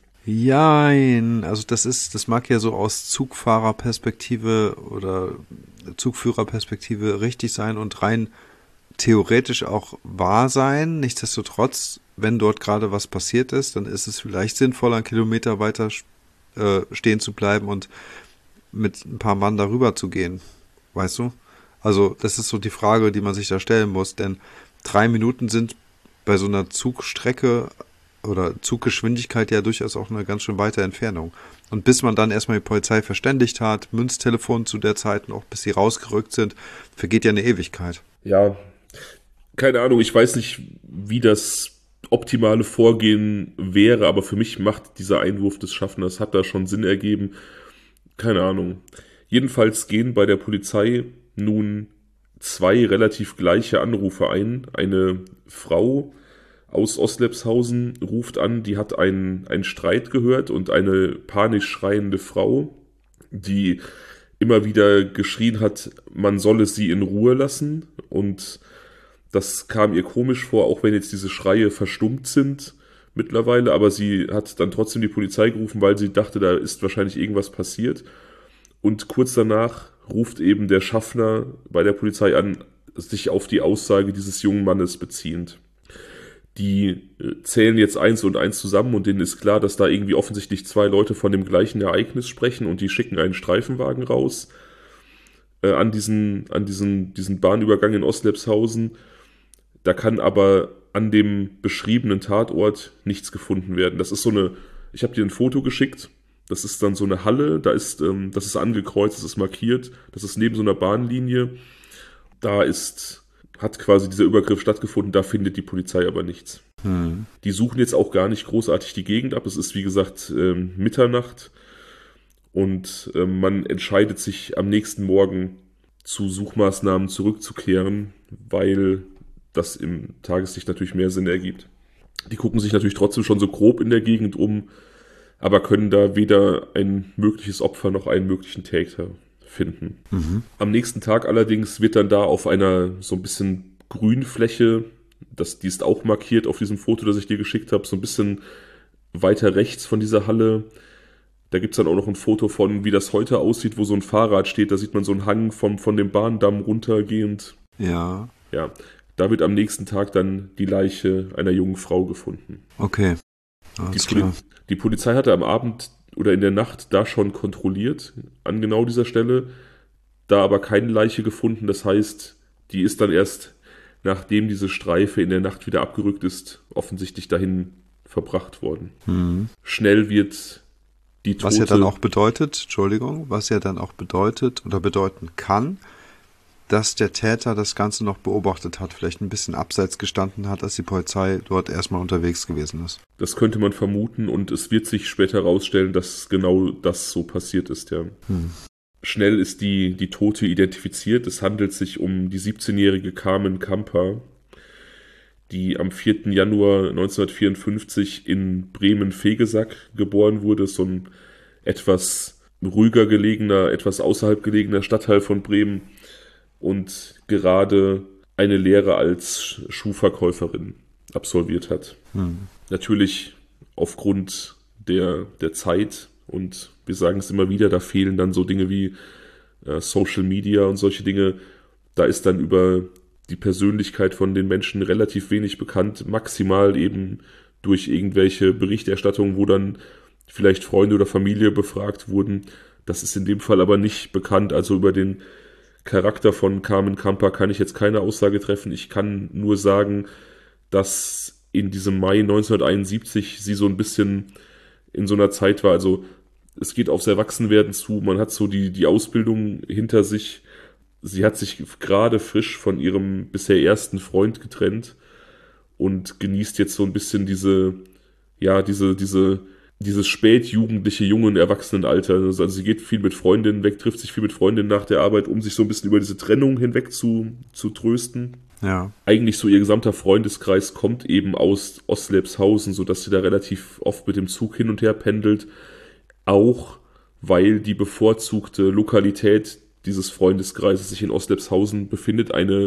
Speaker 2: Jein, also das mag ja so aus Zugfahrerperspektive oder Zugführerperspektive richtig sein und rein theoretisch auch wahr sein. Nichtsdestotrotz, wenn dort gerade was passiert ist, dann ist es vielleicht sinnvoller, einen Kilometer weiter stehen zu bleiben und mit ein paar Mann darüber zu gehen. Weißt du? Also das ist so die Frage, die man sich da stellen muss, denn 3 Minuten sind bei so einer Zugstrecke oder Zuggeschwindigkeit ja durchaus auch eine ganz schön weite Entfernung. Und bis man dann erstmal die Polizei verständigt hat, Münztelefon zu der Zeit noch, bis sie rausgerückt sind, vergeht ja eine Ewigkeit.
Speaker 1: Ja, keine Ahnung, ich weiß nicht, wie das optimale Vorgehen wäre, aber für mich macht dieser Einwurf des Schaffners, hat da schon Sinn ergeben. Keine Ahnung. Jedenfalls gehen bei der Polizei nun 2 relativ gleiche Anrufe ein. Eine Frau aus Oslepshausen ruft an, die hat einen Streit gehört und eine panisch schreiende Frau, die immer wieder geschrien hat, man solle sie in Ruhe lassen und das kam ihr komisch vor, auch wenn jetzt diese Schreie verstummt sind, mittlerweile, aber sie hat dann trotzdem die Polizei gerufen, weil sie dachte, da ist wahrscheinlich irgendwas passiert. Und kurz danach ruft eben der Schaffner bei der Polizei an, sich auf die Aussage dieses jungen Mannes beziehend. Die zählen jetzt 1 und 1 zusammen und denen ist klar, dass da irgendwie offensichtlich 2 Leute von dem gleichen Ereignis sprechen und die schicken einen Streifenwagen raus an diesen Bahnübergang in Oslepshausen. Da kann aber an dem beschriebenen Tatort nichts gefunden werden. Das ist ich habe dir ein Foto geschickt, das ist dann so eine Halle, das ist angekreuzt, das ist markiert, das ist neben so einer Bahnlinie. Hat quasi dieser Übergriff stattgefunden, da findet die Polizei aber nichts. Die suchen jetzt auch gar nicht großartig die Gegend ab. Es ist, wie gesagt, Mitternacht und man entscheidet sich am nächsten Morgen zu Suchmaßnahmen zurückzukehren, weil das im Tageslicht natürlich mehr Sinn ergibt. Die gucken sich natürlich trotzdem schon so grob in der Gegend um, aber können da weder ein mögliches Opfer noch einen möglichen Täter finden. Am nächsten Tag allerdings wird dann da auf einer so ein bisschen Grünfläche, die ist auch markiert auf diesem Foto, das ich dir geschickt habe, so ein bisschen weiter rechts von dieser Halle. Da gibt es dann auch noch ein Foto von, wie das heute aussieht, wo so ein Fahrrad steht. Da sieht man so einen Hang von dem Bahndamm runtergehend.
Speaker 2: Ja.
Speaker 1: Ja, da wird am nächsten Tag dann die Leiche einer jungen Frau gefunden.
Speaker 2: Okay, alles klar.
Speaker 1: Die Polizei hatte am Abend oder in der Nacht da schon kontrolliert, an genau dieser Stelle, da aber keine Leiche gefunden. Das heißt, die ist dann erst, nachdem diese Streife in der Nacht wieder abgerückt ist, offensichtlich dahin verbracht worden. Schnell wird die Tote...
Speaker 2: Was ja dann auch bedeutet oder bedeuten kann, dass der Täter das Ganze noch beobachtet hat, vielleicht ein bisschen abseits gestanden hat, als die Polizei dort erstmal unterwegs gewesen ist.
Speaker 1: Das könnte man vermuten und es wird sich später herausstellen, dass genau das so passiert ist, ja. Schnell ist die Tote identifiziert. Es handelt sich um die 17-jährige Carmen Kamper, die am 4. Januar 1954 in Bremen-Vegesack geboren wurde. So ein etwas ruhiger gelegener, etwas außerhalb gelegener Stadtteil von Bremen. Und gerade eine Lehre als Schuhverkäuferin absolviert hat. Natürlich aufgrund der Zeit, und wir sagen es immer wieder, da fehlen dann so Dinge wie Social Media und solche Dinge. Da ist dann über die Persönlichkeit von den Menschen relativ wenig bekannt, maximal eben durch irgendwelche Berichterstattungen, wo dann vielleicht Freunde oder Familie befragt wurden. Das ist in dem Fall aber nicht bekannt, also über den Charakter von Carmen Kamper kann ich jetzt keine Aussage treffen. Ich kann nur sagen, dass in diesem Mai 1971 sie so ein bisschen in so einer Zeit war. Also es geht aufs Erwachsenwerden zu. Man hat so die Ausbildung hinter sich. Sie hat sich gerade frisch von ihrem bisher ersten Freund getrennt und genießt jetzt so ein bisschen dieses spätjugendliche, jungen Erwachsenenalter. Also sie geht viel mit Freundinnen weg, trifft sich viel mit Freundinnen nach der Arbeit, um sich so ein bisschen über diese Trennung hinweg zu trösten.
Speaker 2: Ja.
Speaker 1: Eigentlich so ihr gesamter Freundeskreis kommt eben aus Oslepshausen, sodass sie da relativ oft mit dem Zug hin und her pendelt. Auch weil die bevorzugte Lokalität dieses Freundeskreises sich in Oslepshausen befindet, eine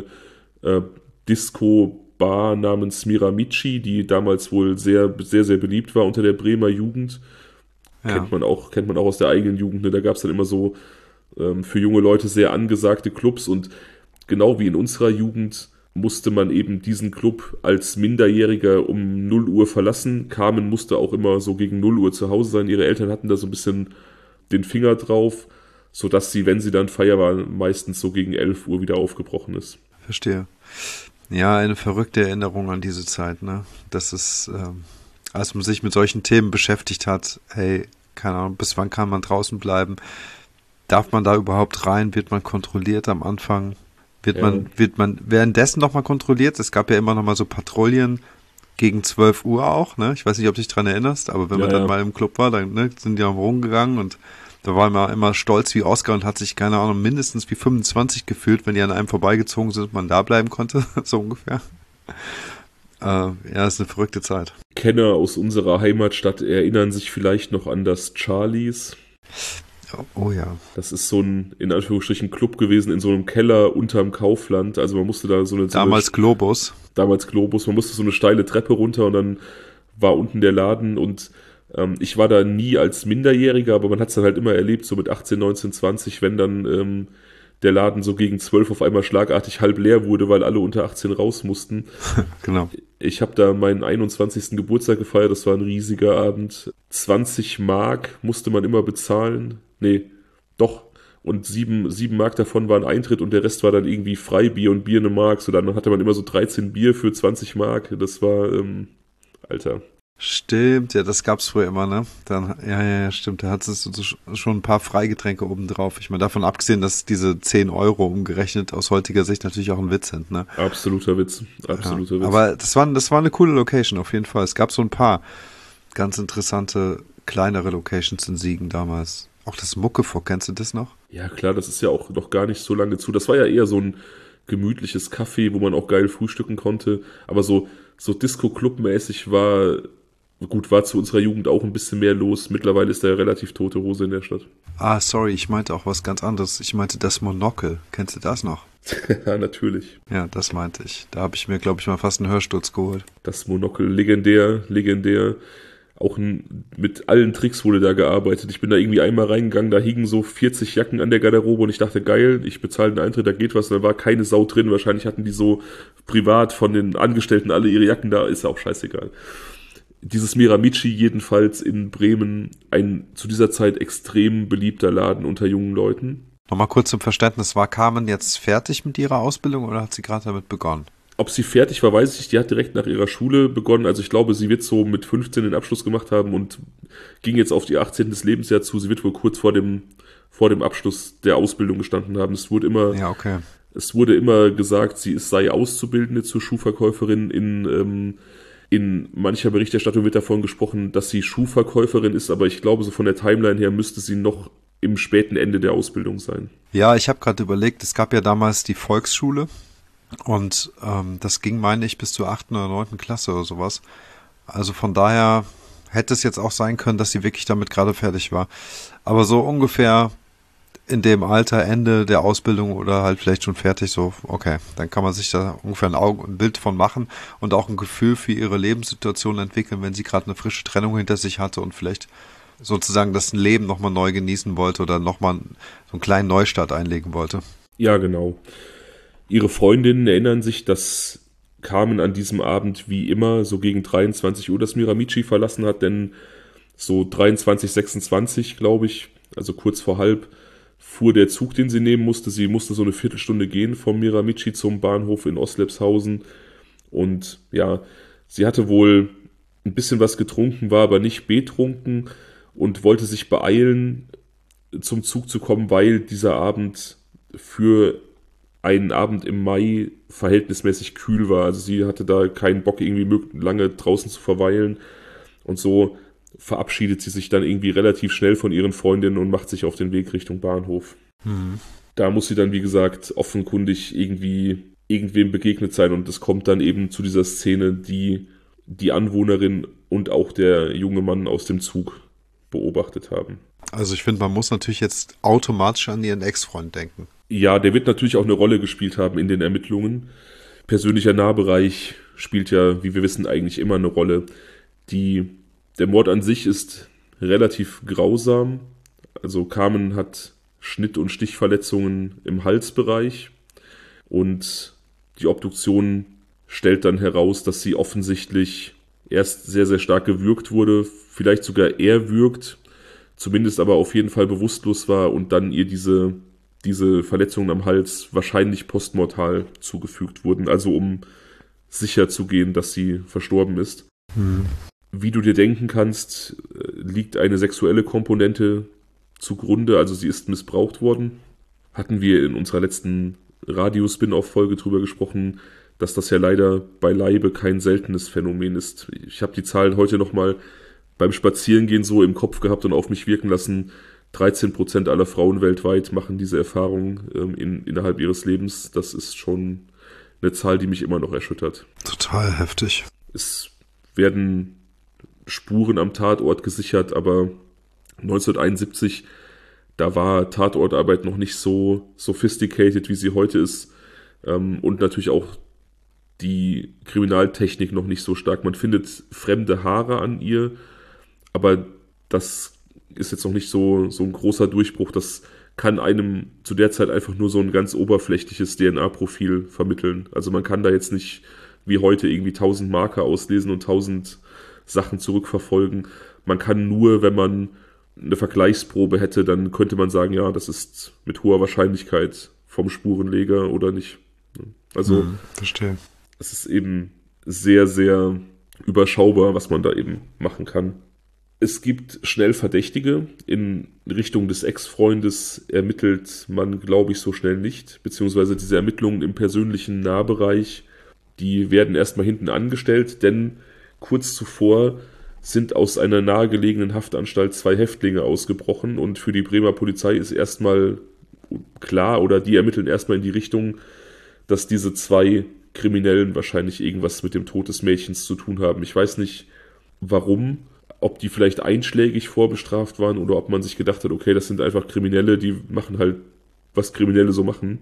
Speaker 1: Disco-Bar namens Miramichi, die damals wohl sehr, sehr, sehr beliebt war unter der Bremer Jugend. Ja. Kennt man auch aus der eigenen Jugend. Ne? Da gab es dann immer so für junge Leute sehr angesagte Clubs und genau wie in unserer Jugend musste man eben diesen Club als Minderjähriger um 0 Uhr verlassen. Carmen musste auch immer so gegen 0 Uhr zu Hause sein. Ihre Eltern hatten da so ein bisschen den Finger drauf, sodass sie, wenn sie dann Feier war, meistens so gegen 11 Uhr wieder aufgebrochen ist.
Speaker 2: Verstehe. Ja, eine verrückte Erinnerung an diese Zeit, ne? Das ist, als man sich mit solchen Themen beschäftigt hat, hey, keine Ahnung, bis wann kann man draußen bleiben? Darf man da überhaupt rein? Wird man kontrolliert am Anfang? Wird man währenddessen nochmal kontrolliert? Es gab ja immer nochmal so Patrouillen gegen 12 Uhr auch, ne? Ich weiß nicht, ob du dich dran erinnerst, aber wenn man dann mal im Club war, dann sind die auch rumgegangen und da war man immer stolz wie Oscar und hat sich, keine Ahnung, mindestens wie 25 gefühlt, wenn die an einem vorbeigezogen sind und man da bleiben konnte, so ungefähr. Ist eine verrückte Zeit.
Speaker 1: Kenner aus unserer Heimatstadt erinnern sich vielleicht noch an das Charlies.
Speaker 2: Oh ja.
Speaker 1: Das ist so ein, in Anführungsstrichen, Club gewesen in so einem Keller unterm Kaufland. Also man musste da
Speaker 2: Damals Globus.
Speaker 1: Man musste so eine steile Treppe runter und dann war unten der Laden und ich war da nie als Minderjähriger, aber man hat es dann halt immer erlebt, so mit 18, 19, 20, wenn dann der Laden so gegen 12 auf einmal schlagartig halb leer wurde, weil alle unter 18 raus mussten.
Speaker 2: Genau.
Speaker 1: Ich habe da meinen 21. Geburtstag gefeiert, das war ein riesiger Abend. 20 Mark musste man immer bezahlen. Nee, doch. Und 7 Mark davon waren Eintritt und der Rest war dann irgendwie Freibier und Bier 1 Mark. So dann hatte man immer so 13 Bier für 20 Mark. Das war, Alter.
Speaker 2: Stimmt, ja, das gab's früher immer, ne? Dann, ja, stimmt, da hat es so schon ein paar Freigetränke obendrauf. Ich meine, davon abgesehen, dass diese 10 Euro umgerechnet aus heutiger Sicht natürlich auch ein Witz sind, ne?
Speaker 1: Absoluter Witz, absoluter Witz.
Speaker 2: Aber das war eine coole Location auf jeden Fall. Es gab so ein paar ganz interessante, kleinere Locations in Siegen damals. Auch das Muckefuck, kennst du das noch?
Speaker 1: Ja, klar, das ist ja auch noch gar nicht so lange zu. Das war ja eher so ein gemütliches Café, wo man auch geil frühstücken konnte. Aber so Disco-Club-mäßig war zu unserer Jugend auch ein bisschen mehr los. Mittlerweile ist da ja relativ tote Hose in der Stadt.
Speaker 2: Ah, sorry, ich meinte auch was ganz anderes. Ich meinte das Monokel. Kennst du das noch?
Speaker 1: Ja, natürlich.
Speaker 2: Ja, das meinte ich. Da habe ich mir, glaube ich, mal fast einen Hörsturz geholt.
Speaker 1: Das Monokel, legendär. Auch mit allen Tricks wurde da gearbeitet. Ich bin da irgendwie einmal reingegangen, da hingen so 40 Jacken an der Garderobe und ich dachte, geil, ich bezahle den Eintritt, da geht was. Da war keine Sau drin. Wahrscheinlich hatten die so privat von den Angestellten alle ihre Jacken da, ist ja auch scheißegal. Dieses Miramichi jedenfalls in Bremen, ein zu dieser Zeit extrem beliebter Laden unter jungen Leuten.
Speaker 2: Nochmal kurz zum Verständnis, war Carmen jetzt fertig mit ihrer Ausbildung oder hat sie gerade damit begonnen?
Speaker 1: Ob sie fertig war, weiß ich nicht. Die hat direkt nach ihrer Schule begonnen. Also ich glaube, sie wird so mit 15 den Abschluss gemacht haben und ging jetzt auf ihr 18. Lebensjahr zu. Sie wird wohl kurz vor dem Abschluss der Ausbildung gestanden haben. Es wurde immer gesagt, sie sei Auszubildende zur Schuhverkäuferin. In mancher Berichterstattung wird davon gesprochen, dass sie Schuhverkäuferin ist, aber ich glaube, so von der Timeline her müsste sie noch im späten Ende der Ausbildung sein.
Speaker 2: Ja, ich habe gerade überlegt, es gab ja damals die Volksschule und das ging, meine ich, bis zur 8. oder 9. Klasse oder sowas. Also von daher hätte es jetzt auch sein können, dass sie wirklich damit gerade fertig war. Aber so ungefähr in dem Alter, Ende der Ausbildung oder halt vielleicht schon fertig, so, okay, dann kann man sich da ungefähr ein Bild von machen und auch ein Gefühl für ihre Lebenssituation entwickeln, wenn sie gerade eine frische Trennung hinter sich hatte und vielleicht sozusagen das Leben nochmal neu genießen wollte oder nochmal so einen kleinen Neustart einlegen wollte.
Speaker 1: Ja, genau. Ihre Freundinnen erinnern sich, dass Carmen an diesem Abend wie immer so gegen 23 Uhr das Miramichi verlassen hat, denn so 23, 26, glaube ich, also kurz vor halb, fuhr der Zug, den sie nehmen musste. Sie musste so eine Viertelstunde gehen vom Miramichi zum Bahnhof in Oslepshausen. Und ja, sie hatte wohl ein bisschen was getrunken, war aber nicht betrunken und wollte sich beeilen, zum Zug zu kommen, weil dieser Abend für einen Abend im Mai verhältnismäßig kühl war. Also sie hatte da keinen Bock, irgendwie lange draußen zu verweilen. Und so verabschiedet sie sich dann irgendwie relativ schnell von ihren Freundinnen und macht sich auf den Weg Richtung Bahnhof.
Speaker 2: Mhm.
Speaker 1: Da muss sie dann, wie gesagt, offenkundig irgendwem begegnet sein und es kommt dann eben zu dieser Szene, die die Anwohnerin und auch der junge Mann aus dem Zug beobachtet haben.
Speaker 2: Also ich finde, man muss natürlich jetzt automatisch an ihren Ex-Freund denken.
Speaker 1: Ja, der wird natürlich auch eine Rolle gespielt haben in den Ermittlungen. Persönlicher Nahbereich spielt ja, wie wir wissen, eigentlich immer eine Rolle. Der Mord an sich ist relativ grausam. Also Carmen hat Schnitt- und Stichverletzungen im Halsbereich und die Obduktion stellt dann heraus, dass sie offensichtlich erst sehr, sehr stark gewürgt wurde, vielleicht sogar erwürgt, zumindest aber auf jeden Fall bewusstlos war und dann ihr diese Verletzungen am Hals wahrscheinlich postmortal zugefügt wurden, also um sicher zu gehen, dass sie verstorben ist. Wie du dir denken kannst, liegt eine sexuelle Komponente zugrunde, also sie ist missbraucht worden. Hatten wir in unserer letzten Radio-Spin-Off-Folge drüber gesprochen, dass das ja leider beileibe kein seltenes Phänomen ist. Ich habe die Zahlen heute nochmal beim Spazierengehen so im Kopf gehabt und auf mich wirken lassen. 13% aller Frauen weltweit machen diese Erfahrung innerhalb ihres Lebens. Das ist schon eine Zahl, die mich immer noch erschüttert.
Speaker 2: Total heftig.
Speaker 1: Es werden Spuren am Tatort gesichert, aber 1971, da war Tatortarbeit noch nicht so sophisticated, wie sie heute ist. Und natürlich auch die Kriminaltechnik noch nicht so stark. Man findet fremde Haare an ihr, aber das ist jetzt noch nicht so ein großer Durchbruch. Das kann einem zu der Zeit einfach nur so ein ganz oberflächliches DNA-Profil vermitteln. Also man kann da jetzt nicht wie heute irgendwie 1000 Marker auslesen und 1000 Sachen zurückverfolgen. Man kann nur, wenn man eine Vergleichsprobe hätte, dann könnte man sagen, ja, das ist mit hoher Wahrscheinlichkeit vom Spurenleger oder nicht. Also
Speaker 2: verstehe.
Speaker 1: es ist eben sehr, sehr überschaubar, was man da eben machen kann. Es gibt schnell Verdächtige. In Richtung des Ex-Freundes ermittelt man, glaube ich, so schnell nicht. Beziehungsweise diese Ermittlungen im persönlichen Nahbereich, die werden erstmal hinten angestellt, denn kurz zuvor sind aus einer nahegelegenen Haftanstalt 2 Häftlinge ausgebrochen und für die Bremer Polizei ist erstmal klar, oder die ermitteln erstmal in die Richtung, dass diese 2 Kriminellen wahrscheinlich irgendwas mit dem Tod des Mädchens zu tun haben. Ich weiß nicht, warum, ob die vielleicht einschlägig vorbestraft waren oder ob man sich gedacht hat, okay, das sind einfach Kriminelle, die machen halt, was Kriminelle so machen.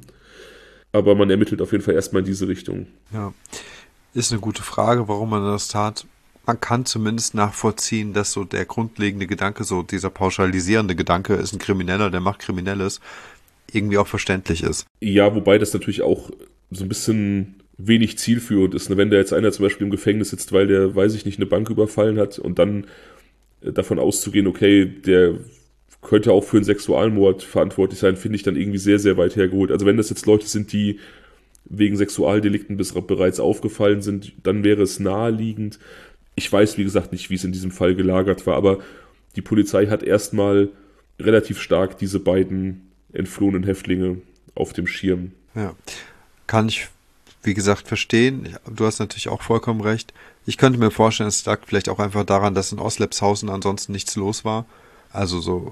Speaker 1: Aber man ermittelt auf jeden Fall erstmal in diese Richtung.
Speaker 2: Ja, ist eine gute Frage, warum man das tat. Man kann zumindest nachvollziehen, dass so der grundlegende Gedanke, so dieser pauschalisierende Gedanke, ist ein Krimineller, der macht Kriminelles, irgendwie auch verständlich ist.
Speaker 1: Ja, wobei das natürlich auch so ein bisschen wenig zielführend ist. Wenn da jetzt einer zum Beispiel im Gefängnis sitzt, weil der, weiß ich nicht, eine Bank überfallen hat und dann davon auszugehen, okay, der könnte auch für einen Sexualmord verantwortlich sein, finde ich dann irgendwie sehr, sehr weit hergeholt. Also wenn das jetzt Leute sind, die wegen Sexualdelikten bereits aufgefallen sind, dann wäre es naheliegend. Ich weiß, wie gesagt, nicht, wie es in diesem Fall gelagert war, aber die Polizei hat erstmal relativ stark diese beiden entflohenen Häftlinge auf dem Schirm.
Speaker 2: Ja, kann ich, wie gesagt, verstehen. Du hast natürlich auch vollkommen recht. Ich könnte mir vorstellen, es lag vielleicht auch einfach daran, dass in Oslepshausen ansonsten nichts los war. Also so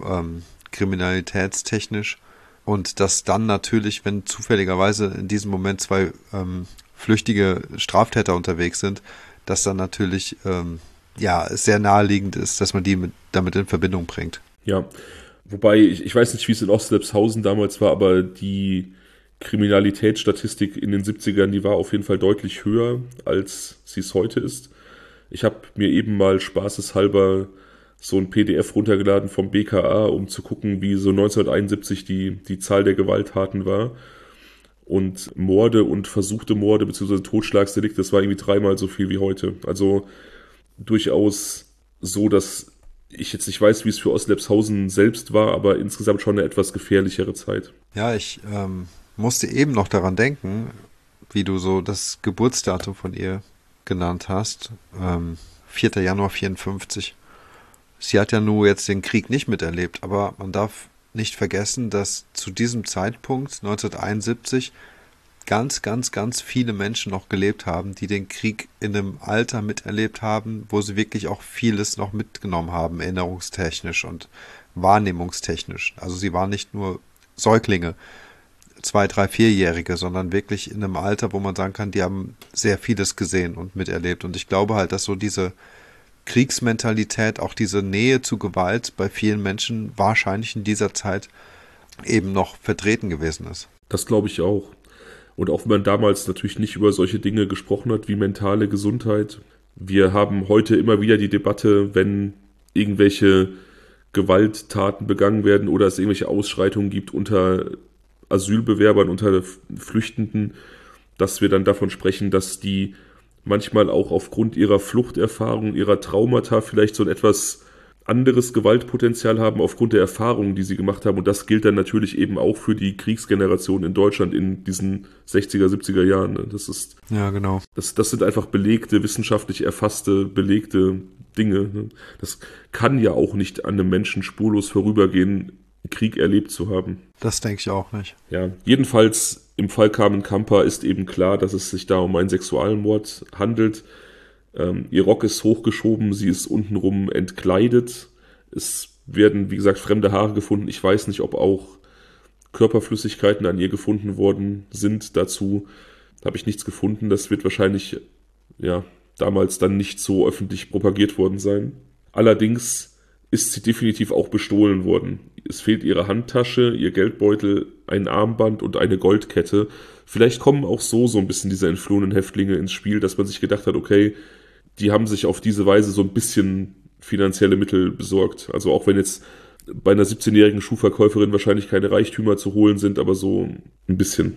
Speaker 2: kriminalitätstechnisch. Und dass dann natürlich, wenn zufälligerweise in diesem Moment 2 flüchtige Straftäter unterwegs sind, dass dann natürlich es sehr naheliegend ist, dass man die damit in Verbindung bringt.
Speaker 1: Ja, wobei, ich weiß nicht, wie es in Oslepshausen damals war, aber die Kriminalitätsstatistik in den 70ern, die war auf jeden Fall deutlich höher, als sie es heute ist. Ich habe mir eben mal spaßeshalber so ein PDF runtergeladen vom BKA, um zu gucken, wie so 1971 die Zahl der Gewalttaten war. Und Morde und versuchte Morde bzw. Totschlagsdelikte, das war irgendwie 3-mal so viel wie heute. Also durchaus so, dass ich jetzt nicht weiß, wie es für Oslepshausen selbst war, aber insgesamt schon eine etwas gefährlichere Zeit.
Speaker 2: Ja, ich musste eben noch daran denken, wie du so das Geburtsdatum von ihr genannt hast. 4. Januar 54. Sie hat ja nur jetzt den Krieg nicht miterlebt, aber man darf nicht vergessen, dass zu diesem Zeitpunkt 1971 ganz, ganz, ganz viele Menschen noch gelebt haben, die den Krieg in einem Alter miterlebt haben, wo sie wirklich auch vieles noch mitgenommen haben, erinnerungstechnisch und wahrnehmungstechnisch. Also sie waren nicht nur Säuglinge, 2-, 3-, 4-Jährige, sondern wirklich in einem Alter, wo man sagen kann, die haben sehr vieles gesehen und miterlebt. Und ich glaube halt, dass so diese Kriegsmentalität, auch diese Nähe zu Gewalt bei vielen Menschen wahrscheinlich in dieser Zeit eben noch vertreten gewesen ist.
Speaker 1: Das glaube ich auch. Und auch wenn man damals natürlich nicht über solche Dinge gesprochen hat wie mentale Gesundheit. Wir haben heute immer wieder die Debatte, wenn irgendwelche Gewalttaten begangen werden oder es irgendwelche Ausschreitungen gibt unter Asylbewerbern, unter Flüchtenden, dass wir dann davon sprechen, dass die manchmal auch aufgrund ihrer Fluchterfahrung, ihrer Traumata vielleicht so ein etwas anderes Gewaltpotenzial haben aufgrund der Erfahrungen, die sie gemacht haben. Und das gilt dann natürlich eben auch für die Kriegsgeneration in Deutschland in diesen 60er, 70er Jahren. Das ist,
Speaker 2: ja, genau.
Speaker 1: Das sind einfach belegte, wissenschaftlich erfasste, belegte Dinge. Das kann ja auch nicht an einem Menschen spurlos vorübergehen, Krieg erlebt zu haben.
Speaker 2: Das denke ich auch nicht.
Speaker 1: Ja, jedenfalls im Fall Carmen Campa ist eben klar, dass es sich da um einen Sexualmord handelt. Ihr Rock ist hochgeschoben, sie ist untenrum entkleidet. Es werden, wie gesagt, fremde Haare gefunden. Ich weiß nicht, ob auch Körperflüssigkeiten an ihr gefunden worden sind. Dazu habe ich nichts gefunden. Das wird wahrscheinlich damals dann nicht so öffentlich propagiert worden sein. Allerdings ist sie definitiv auch bestohlen worden. Es fehlt ihre Handtasche, ihr Geldbeutel, ein Armband und eine Goldkette. Vielleicht kommen auch so ein bisschen diese entflohenen Häftlinge ins Spiel, dass man sich gedacht hat, okay, die haben sich auf diese Weise so ein bisschen finanzielle Mittel besorgt. Also auch wenn jetzt bei einer 17-jährigen Schuhverkäuferin wahrscheinlich keine Reichtümer zu holen sind, aber so ein bisschen.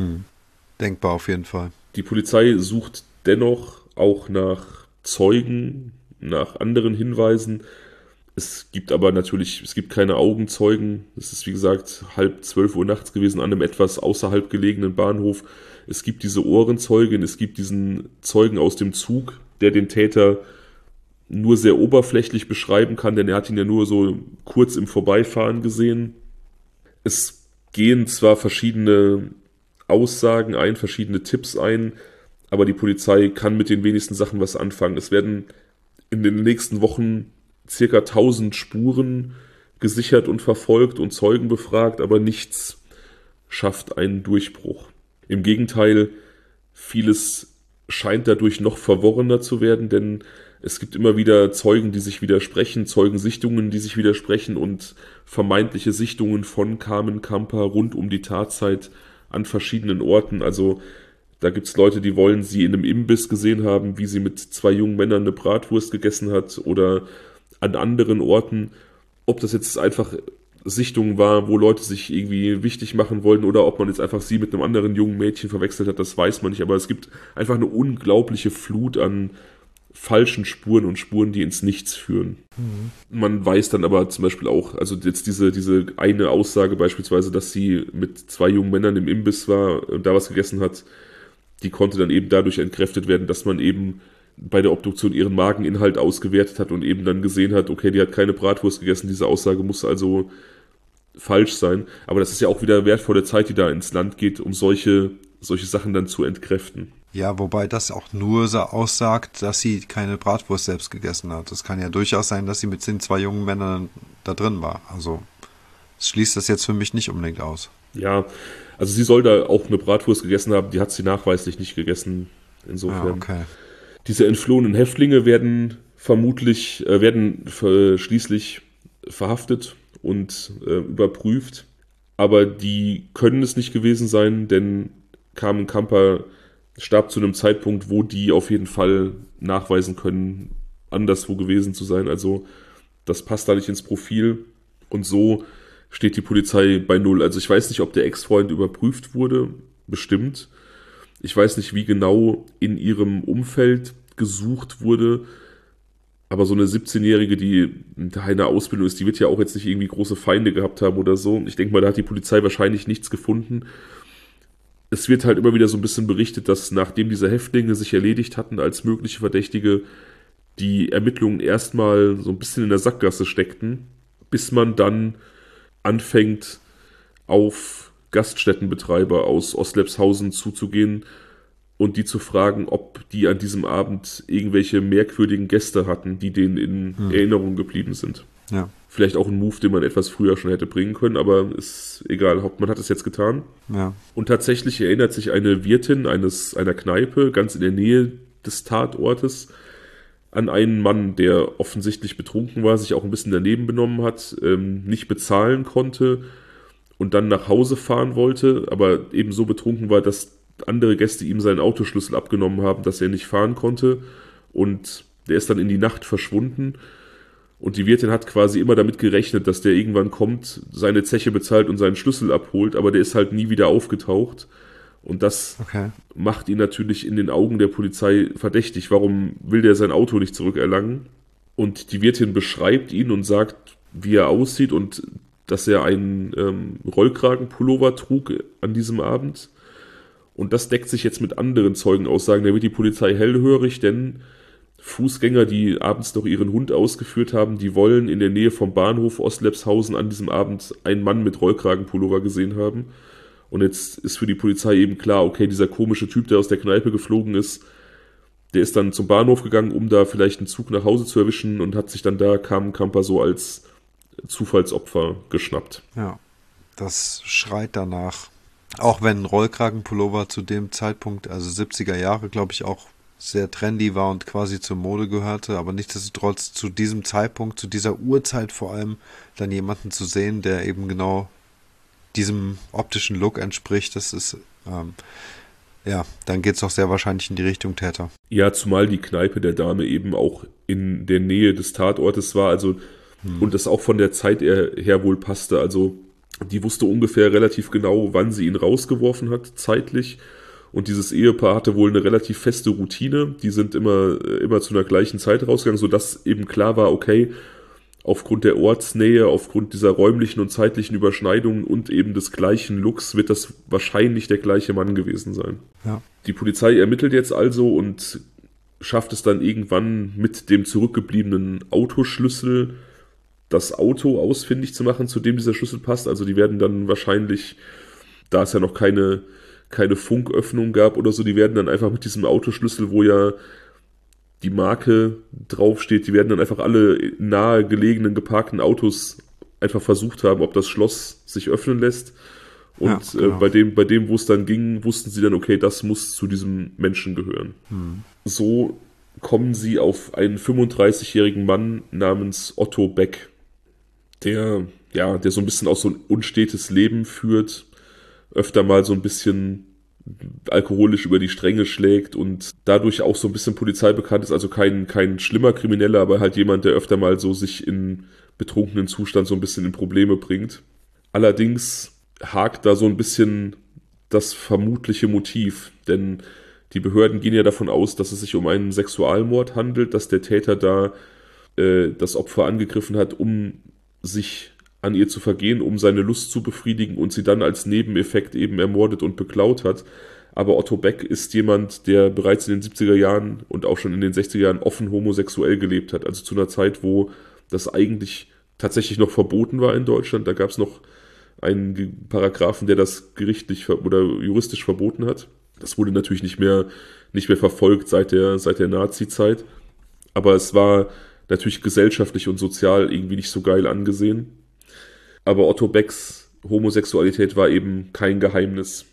Speaker 2: Denkbar auf jeden Fall.
Speaker 1: Die Polizei sucht dennoch auch nach Zeugen, nach anderen Hinweisen. Es gibt keine Augenzeugen. Es ist, wie gesagt, 11:30 nachts gewesen an einem etwas außerhalb gelegenen Bahnhof. Es gibt diese Ohrenzeugin, es gibt diesen Zeugen aus dem Zug, der den Täter nur sehr oberflächlich beschreiben kann, denn er hat ihn ja nur so kurz im Vorbeifahren gesehen. Es gehen zwar verschiedene Aussagen ein, verschiedene Tipps ein, aber die Polizei kann mit den wenigsten Sachen was anfangen. Es werden in den nächsten Wochen circa 1000 Spuren gesichert und verfolgt und Zeugen befragt, aber nichts schafft einen Durchbruch. Im Gegenteil, vieles scheint dadurch noch verworrener zu werden, denn es gibt immer wieder Zeugen, die sich widersprechen, Zeugensichtungen, die sich widersprechen und vermeintliche Sichtungen von Carmen Camper rund um die Tatzeit an verschiedenen Orten. Also da gibt es Leute, die wollen sie in einem Imbiss gesehen haben, wie sie mit 2 jungen Männern eine Bratwurst gegessen hat oder an anderen Orten. Ob das jetzt einfach Sichtung war, wo Leute sich irgendwie wichtig machen wollten oder ob man jetzt einfach sie mit einem anderen jungen Mädchen verwechselt hat, das weiß man nicht. Aber es gibt einfach eine unglaubliche Flut an falschen Spuren und Spuren, die ins Nichts führen. Man weiß dann aber zum Beispiel auch, also jetzt diese eine Aussage beispielsweise, dass sie mit 2 jungen Männern im Imbiss war und da was gegessen hat, die konnte dann eben dadurch entkräftet werden, dass man eben bei der Obduktion ihren Mageninhalt ausgewertet hat und eben dann gesehen hat, okay, die hat keine Bratwurst gegessen, diese Aussage muss also falsch sein. Aber das ist ja auch wieder wertvolle Zeit, die da ins Land geht, um solche Sachen dann zu entkräften.
Speaker 2: Ja, wobei das auch nur so aussagt, dass sie keine Bratwurst selbst gegessen hat. Es kann ja durchaus sein, dass sie mit den 2 jungen Männern da drin war. Also es schließt das jetzt für mich nicht unbedingt aus.
Speaker 1: Ja, also sie soll da auch eine Bratwurst gegessen haben, die hat sie nachweislich nicht gegessen. Insofern.
Speaker 2: Ja, okay.
Speaker 1: Diese entflohenen Häftlinge werden schließlich verhaftet und überprüft. Aber die können es nicht gewesen sein, denn Carmen Camper starb zu einem Zeitpunkt, wo die auf jeden Fall nachweisen können, anderswo gewesen zu sein. Also das passt da nicht ins Profil. Und so steht die Polizei bei Null. Also ich weiß nicht, ob der Ex-Freund überprüft wurde. Bestimmt. Ich weiß nicht, wie genau in ihrem Umfeld gesucht wurde. Aber so eine 17-Jährige, die in einer Ausbildung ist, die wird ja auch jetzt nicht irgendwie große Feinde gehabt haben oder so. Ich denke mal, da hat die Polizei wahrscheinlich nichts gefunden. Es wird halt immer wieder so ein bisschen berichtet, dass nachdem diese Häftlinge sich erledigt hatten als mögliche Verdächtige, die Ermittlungen erstmal so ein bisschen in der Sackgasse steckten, bis man dann anfängt, auf Gaststättenbetreiber aus Ostlepshausen zuzugehen und die zu fragen, ob die an diesem Abend irgendwelche merkwürdigen Gäste hatten, die denen in Erinnerung geblieben sind.
Speaker 2: Ja.
Speaker 1: Vielleicht auch ein Move, den man etwas früher schon hätte bringen können, aber ist egal. Hauptmann hat es jetzt getan.
Speaker 2: Ja.
Speaker 1: Und tatsächlich erinnert sich eine Wirtin einer Kneipe ganz in der Nähe des Tatortes an einen Mann, der offensichtlich betrunken war, sich auch ein bisschen daneben benommen hat, nicht bezahlen konnte und dann nach Hause fahren wollte, aber eben so betrunken war, dass andere Gäste ihm seinen Autoschlüssel abgenommen haben, dass er nicht fahren konnte. Und der ist dann in die Nacht verschwunden. Und die Wirtin hat quasi immer damit gerechnet, dass der irgendwann kommt, seine Zeche bezahlt und seinen Schlüssel abholt, aber der ist halt nie wieder aufgetaucht. Und das macht ihn natürlich in den Augen der Polizei verdächtig. Warum will der sein Auto nicht zurückerlangen? Und die Wirtin beschreibt ihn und sagt, wie er aussieht und dass er einen Rollkragenpullover trug an diesem Abend. Und das deckt sich jetzt mit anderen Zeugenaussagen. Da wird die Polizei hellhörig, denn Fußgänger, die abends noch ihren Hund ausgeführt haben, die wollen in der Nähe vom Bahnhof Ostlepshausen an diesem Abend einen Mann mit Rollkragenpullover gesehen haben. Und jetzt ist für die Polizei eben klar, okay, dieser komische Typ, der aus der Kneipe geflogen ist, der ist dann zum Bahnhof gegangen, um da vielleicht einen Zug nach Hause zu erwischen und hat sich dann da Carmen Camper so als Zufallsopfer geschnappt.
Speaker 2: Ja, das schreit danach. Auch wenn ein Rollkragenpullover zu dem Zeitpunkt, also 70er Jahre, glaube ich, auch sehr trendy war und quasi zur Mode gehörte, aber nichtsdestotrotz zu diesem Zeitpunkt, zu dieser Uhrzeit vor allem, dann jemanden zu sehen, der eben genau diesem optischen Look entspricht, das ist, ja, dann geht es auch sehr wahrscheinlich in die Richtung Täter.
Speaker 1: Ja, zumal die Kneipe der Dame eben auch in der Nähe des Tatortes war, also und das auch von der Zeit her wohl passte. Also die wusste ungefähr relativ genau, wann sie ihn rausgeworfen hat, zeitlich. Und dieses Ehepaar hatte wohl eine relativ feste Routine. Die sind immer zu einer gleichen Zeit rausgegangen, sodass eben klar war, okay, aufgrund der Ortsnähe, aufgrund dieser räumlichen und zeitlichen Überschneidungen und eben des gleichen Looks wird das wahrscheinlich der gleiche Mann gewesen sein.
Speaker 2: Ja.
Speaker 1: Die Polizei ermittelt jetzt also und schafft es dann irgendwann mit dem zurückgebliebenen Autoschlüssel das Auto ausfindig zu machen, zu dem dieser Schlüssel passt. Also die werden dann wahrscheinlich, da es ja noch keine Funköffnung gab oder so, die werden dann einfach mit diesem Autoschlüssel, wo ja die Marke draufsteht, die werden dann einfach alle nahe gelegenen geparkten Autos einfach versucht haben, ob das Schloss sich öffnen lässt. Und
Speaker 2: Ja, genau.
Speaker 1: bei dem, wo es dann ging, wussten sie dann, okay, das muss zu diesem Menschen gehören. So kommen sie auf einen 35-jährigen Mann namens Otto Beck, der so ein bisschen auch so ein unstetes Leben führt, öfter mal so ein bisschen alkoholisch über die Stränge schlägt und dadurch auch so ein bisschen Polizei bekannt ist, also kein schlimmer Krimineller, aber halt jemand, der öfter mal so sich in betrunkenen Zustand so ein bisschen in Probleme bringt. Allerdings hakt da so ein bisschen das vermutliche Motiv, denn die Behörden gehen ja davon aus, dass es sich um einen Sexualmord handelt, dass der Täter da das Opfer angegriffen hat, um sich an ihr zu vergehen, um seine Lust zu befriedigen und sie dann als Nebeneffekt eben ermordet und beklaut hat. Aber Otto Beck ist jemand, der bereits in den 70er Jahren und auch schon in den 60er Jahren offen homosexuell gelebt hat. Also zu einer Zeit, wo das eigentlich tatsächlich noch verboten war in Deutschland. Da gab es noch einen Paragraphen, der das gerichtlich oder juristisch verboten hat. Das wurde natürlich nicht mehr verfolgt seit der Nazi-Zeit. Aber es war natürlich gesellschaftlich und sozial irgendwie nicht so geil angesehen. Aber Otto Becks Homosexualität war eben kein Geheimnis.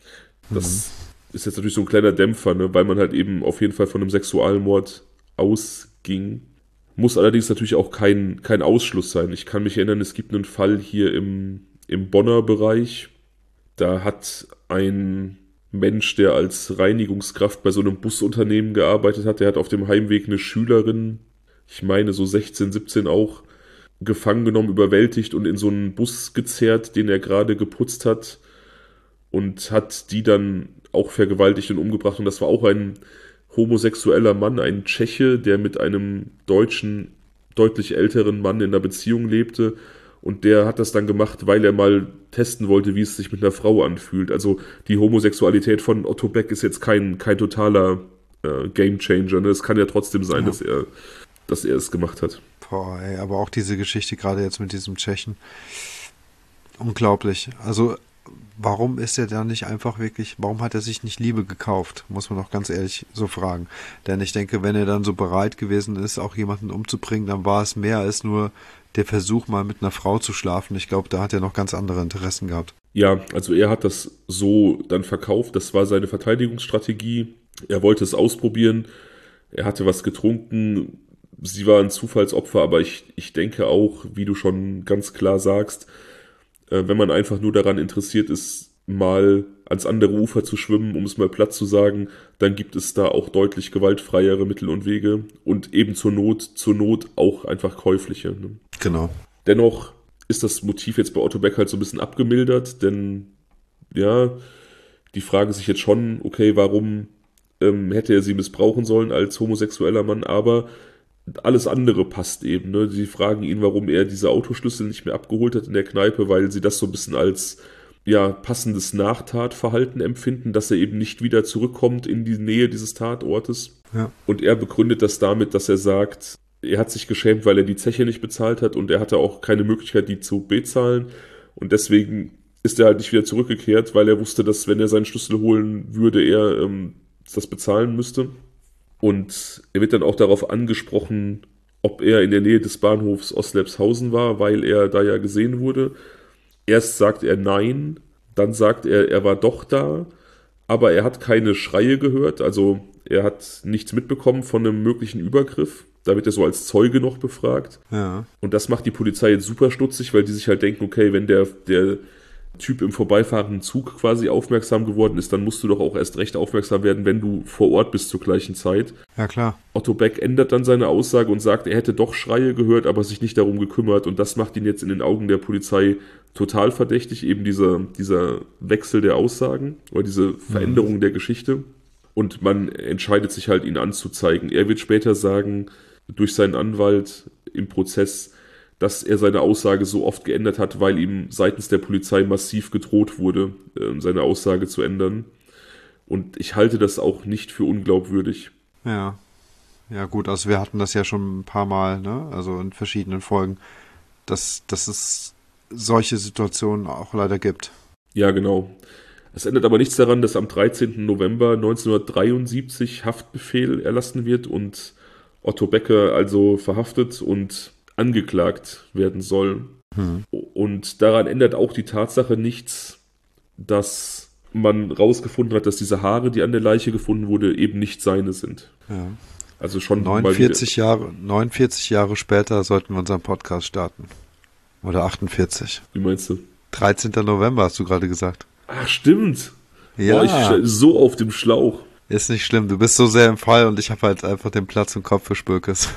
Speaker 1: Das ist jetzt natürlich so ein kleiner Dämpfer, ne, weil man halt eben auf jeden Fall von einem Sexualmord ausging. Muss allerdings natürlich auch kein Ausschluss sein. Ich kann mich erinnern, es gibt einen Fall hier im Bonner Bereich. Da hat ein Mensch, der als Reinigungskraft bei so einem Busunternehmen gearbeitet hat, der hat auf dem Heimweg eine Schülerin, ich meine so 16, 17 auch, gefangen genommen, überwältigt und in so einen Bus gezerrt, den er gerade geputzt hat und hat die dann auch vergewaltigt und umgebracht. Und das war auch ein homosexueller Mann, ein Tscheche, der mit einem deutschen, deutlich älteren Mann in einer Beziehung lebte. Und der hat das dann gemacht, weil er mal testen wollte, wie es sich mit einer Frau anfühlt. Also die Homosexualität von Otto Beck ist jetzt kein totaler Gamechanger. Ne? Es kann ja trotzdem sein, dass er es gemacht hat.
Speaker 2: Boah, ey, aber auch diese Geschichte gerade jetzt mit diesem Tschechen. Unglaublich. Also, warum ist er da nicht einfach wirklich, warum hat er sich nicht Liebe gekauft? Muss man doch ganz ehrlich so fragen. Denn ich denke, wenn er dann so bereit gewesen ist, auch jemanden umzubringen, dann war es mehr als nur der Versuch, mal mit einer Frau zu schlafen. Ich glaube, da hat er noch ganz andere Interessen gehabt.
Speaker 1: Ja, also er hat das so dann verkauft. Das war seine Verteidigungsstrategie. Er wollte es ausprobieren. Er hatte was getrunken. Sie war ein Zufallsopfer, aber ich denke auch, wie du schon ganz klar sagst, wenn man einfach nur daran interessiert ist, mal ans andere Ufer zu schwimmen, um es mal platt zu sagen, dann gibt es da auch deutlich gewaltfreiere Mittel und Wege und eben zur Not auch einfach käufliche. Ne?
Speaker 2: Genau.
Speaker 1: Dennoch ist das Motiv jetzt bei Otto Beck halt so ein bisschen abgemildert, denn ja, die fragen sich jetzt schon, okay, warum hätte er sie missbrauchen sollen als homosexueller Mann, aber alles andere passt eben. Ne? Sie fragen ihn, warum er diese Autoschlüssel nicht mehr abgeholt hat in der Kneipe, weil sie das so ein bisschen als passendes Nachtatverhalten empfinden, dass er eben nicht wieder zurückkommt in die Nähe dieses Tatortes.
Speaker 2: Ja.
Speaker 1: Und er begründet das damit, dass er sagt, er hat sich geschämt, weil er die Zeche nicht bezahlt hat und er hatte auch keine Möglichkeit, die zu bezahlen. Und deswegen ist er halt nicht wieder zurückgekehrt, weil er wusste, dass wenn er seinen Schlüssel holen würde, er das bezahlen müsste. Und er wird dann auch darauf angesprochen, ob er in der Nähe des Bahnhofs Oslepshausen war, weil er da ja gesehen wurde. Erst sagt er nein, dann sagt er, er war doch da, aber er hat keine Schreie gehört, also er hat nichts mitbekommen von einem möglichen Übergriff. Da wird er so als Zeuge noch befragt.
Speaker 2: Ja.
Speaker 1: Und das macht die Polizei jetzt super stutzig, weil die sich halt denken, okay, wenn der Typ im vorbeifahrenden Zug quasi aufmerksam geworden ist, dann musst du doch auch erst recht aufmerksam werden, wenn du vor Ort bist zur gleichen Zeit.
Speaker 2: Ja, klar.
Speaker 1: Otto Beck ändert dann seine Aussage und sagt, er hätte doch Schreie gehört, aber sich nicht darum gekümmert. Und das macht ihn jetzt in den Augen der Polizei total verdächtig, eben dieser Wechsel der Aussagen oder diese Veränderung der Geschichte. Und man entscheidet sich halt, ihn anzuzeigen. Er wird später sagen, durch seinen Anwalt im Prozess, dass er seine Aussage so oft geändert hat, weil ihm seitens der Polizei massiv gedroht wurde, seine Aussage zu ändern. Und ich halte das auch nicht für unglaubwürdig.
Speaker 2: Ja. Ja, gut, also wir hatten das ja schon ein paar Mal, ne? Also in verschiedenen Folgen, dass es solche Situationen auch leider gibt.
Speaker 1: Ja, genau. Es ändert aber nichts daran, dass am 13. November 1973 Haftbefehl erlassen wird und Otto Becker also verhaftet und angeklagt werden soll. Und daran ändert auch die Tatsache nichts, dass man rausgefunden hat, dass diese Haare, die an der Leiche gefunden wurde, eben nicht seine sind.
Speaker 2: Ja.
Speaker 1: Also schon
Speaker 2: 49 Jahre später sollten wir unseren Podcast starten. Oder 48.
Speaker 1: Wie meinst du?
Speaker 2: 13. November hast du gerade gesagt.
Speaker 1: Ach, stimmt.
Speaker 2: Ja.
Speaker 1: Boah, ich stehe so auf dem Schlauch.
Speaker 2: Ist nicht schlimm, du bist so sehr im Fall und ich habe halt einfach den Platz im Kopf für Spökes.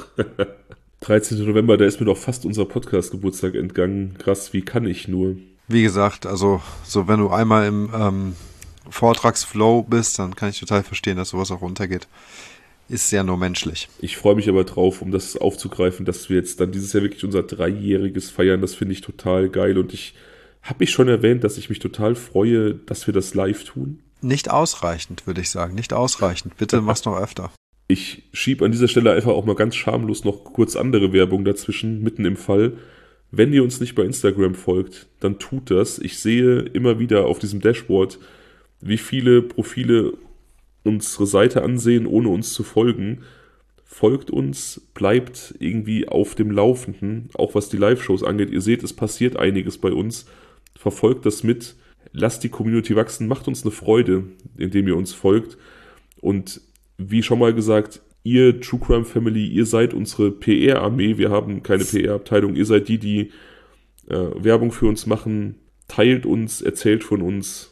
Speaker 1: 13. November, da ist mir doch fast unser Podcast-Geburtstag entgangen. Krass, wie kann ich nur?
Speaker 2: Wie gesagt, also so wenn du einmal im Vortragsflow bist, dann kann ich total verstehen, dass sowas auch untergeht. Ist ja nur menschlich.
Speaker 1: Ich freue mich aber drauf, um das aufzugreifen, dass wir jetzt dann dieses Jahr wirklich unser 3-jähriges feiern. Das finde ich total geil und ich habe mich schon erwähnt, dass ich mich total freue, dass wir das live tun.
Speaker 2: Nicht ausreichend, würde ich sagen. Nicht ausreichend. Bitte mach's noch öfter.
Speaker 1: Ich schiebe an dieser Stelle einfach auch mal ganz schamlos noch kurz andere Werbung dazwischen, mitten im Fall. Wenn ihr uns nicht bei Instagram folgt, dann tut das. Ich sehe immer wieder auf diesem Dashboard, wie viele Profile unsere Seite ansehen, ohne uns zu folgen. Folgt uns, bleibt irgendwie auf dem Laufenden, auch was die Live-Shows angeht. Ihr seht, es passiert einiges bei uns. Verfolgt das mit. Lasst die Community wachsen, macht uns eine Freude, indem ihr uns folgt. Und wie schon mal gesagt, ihr True Crime Family, ihr seid unsere PR-Armee. Wir haben keine PR-Abteilung. Ihr seid die Werbung für uns machen. Teilt uns, erzählt von uns.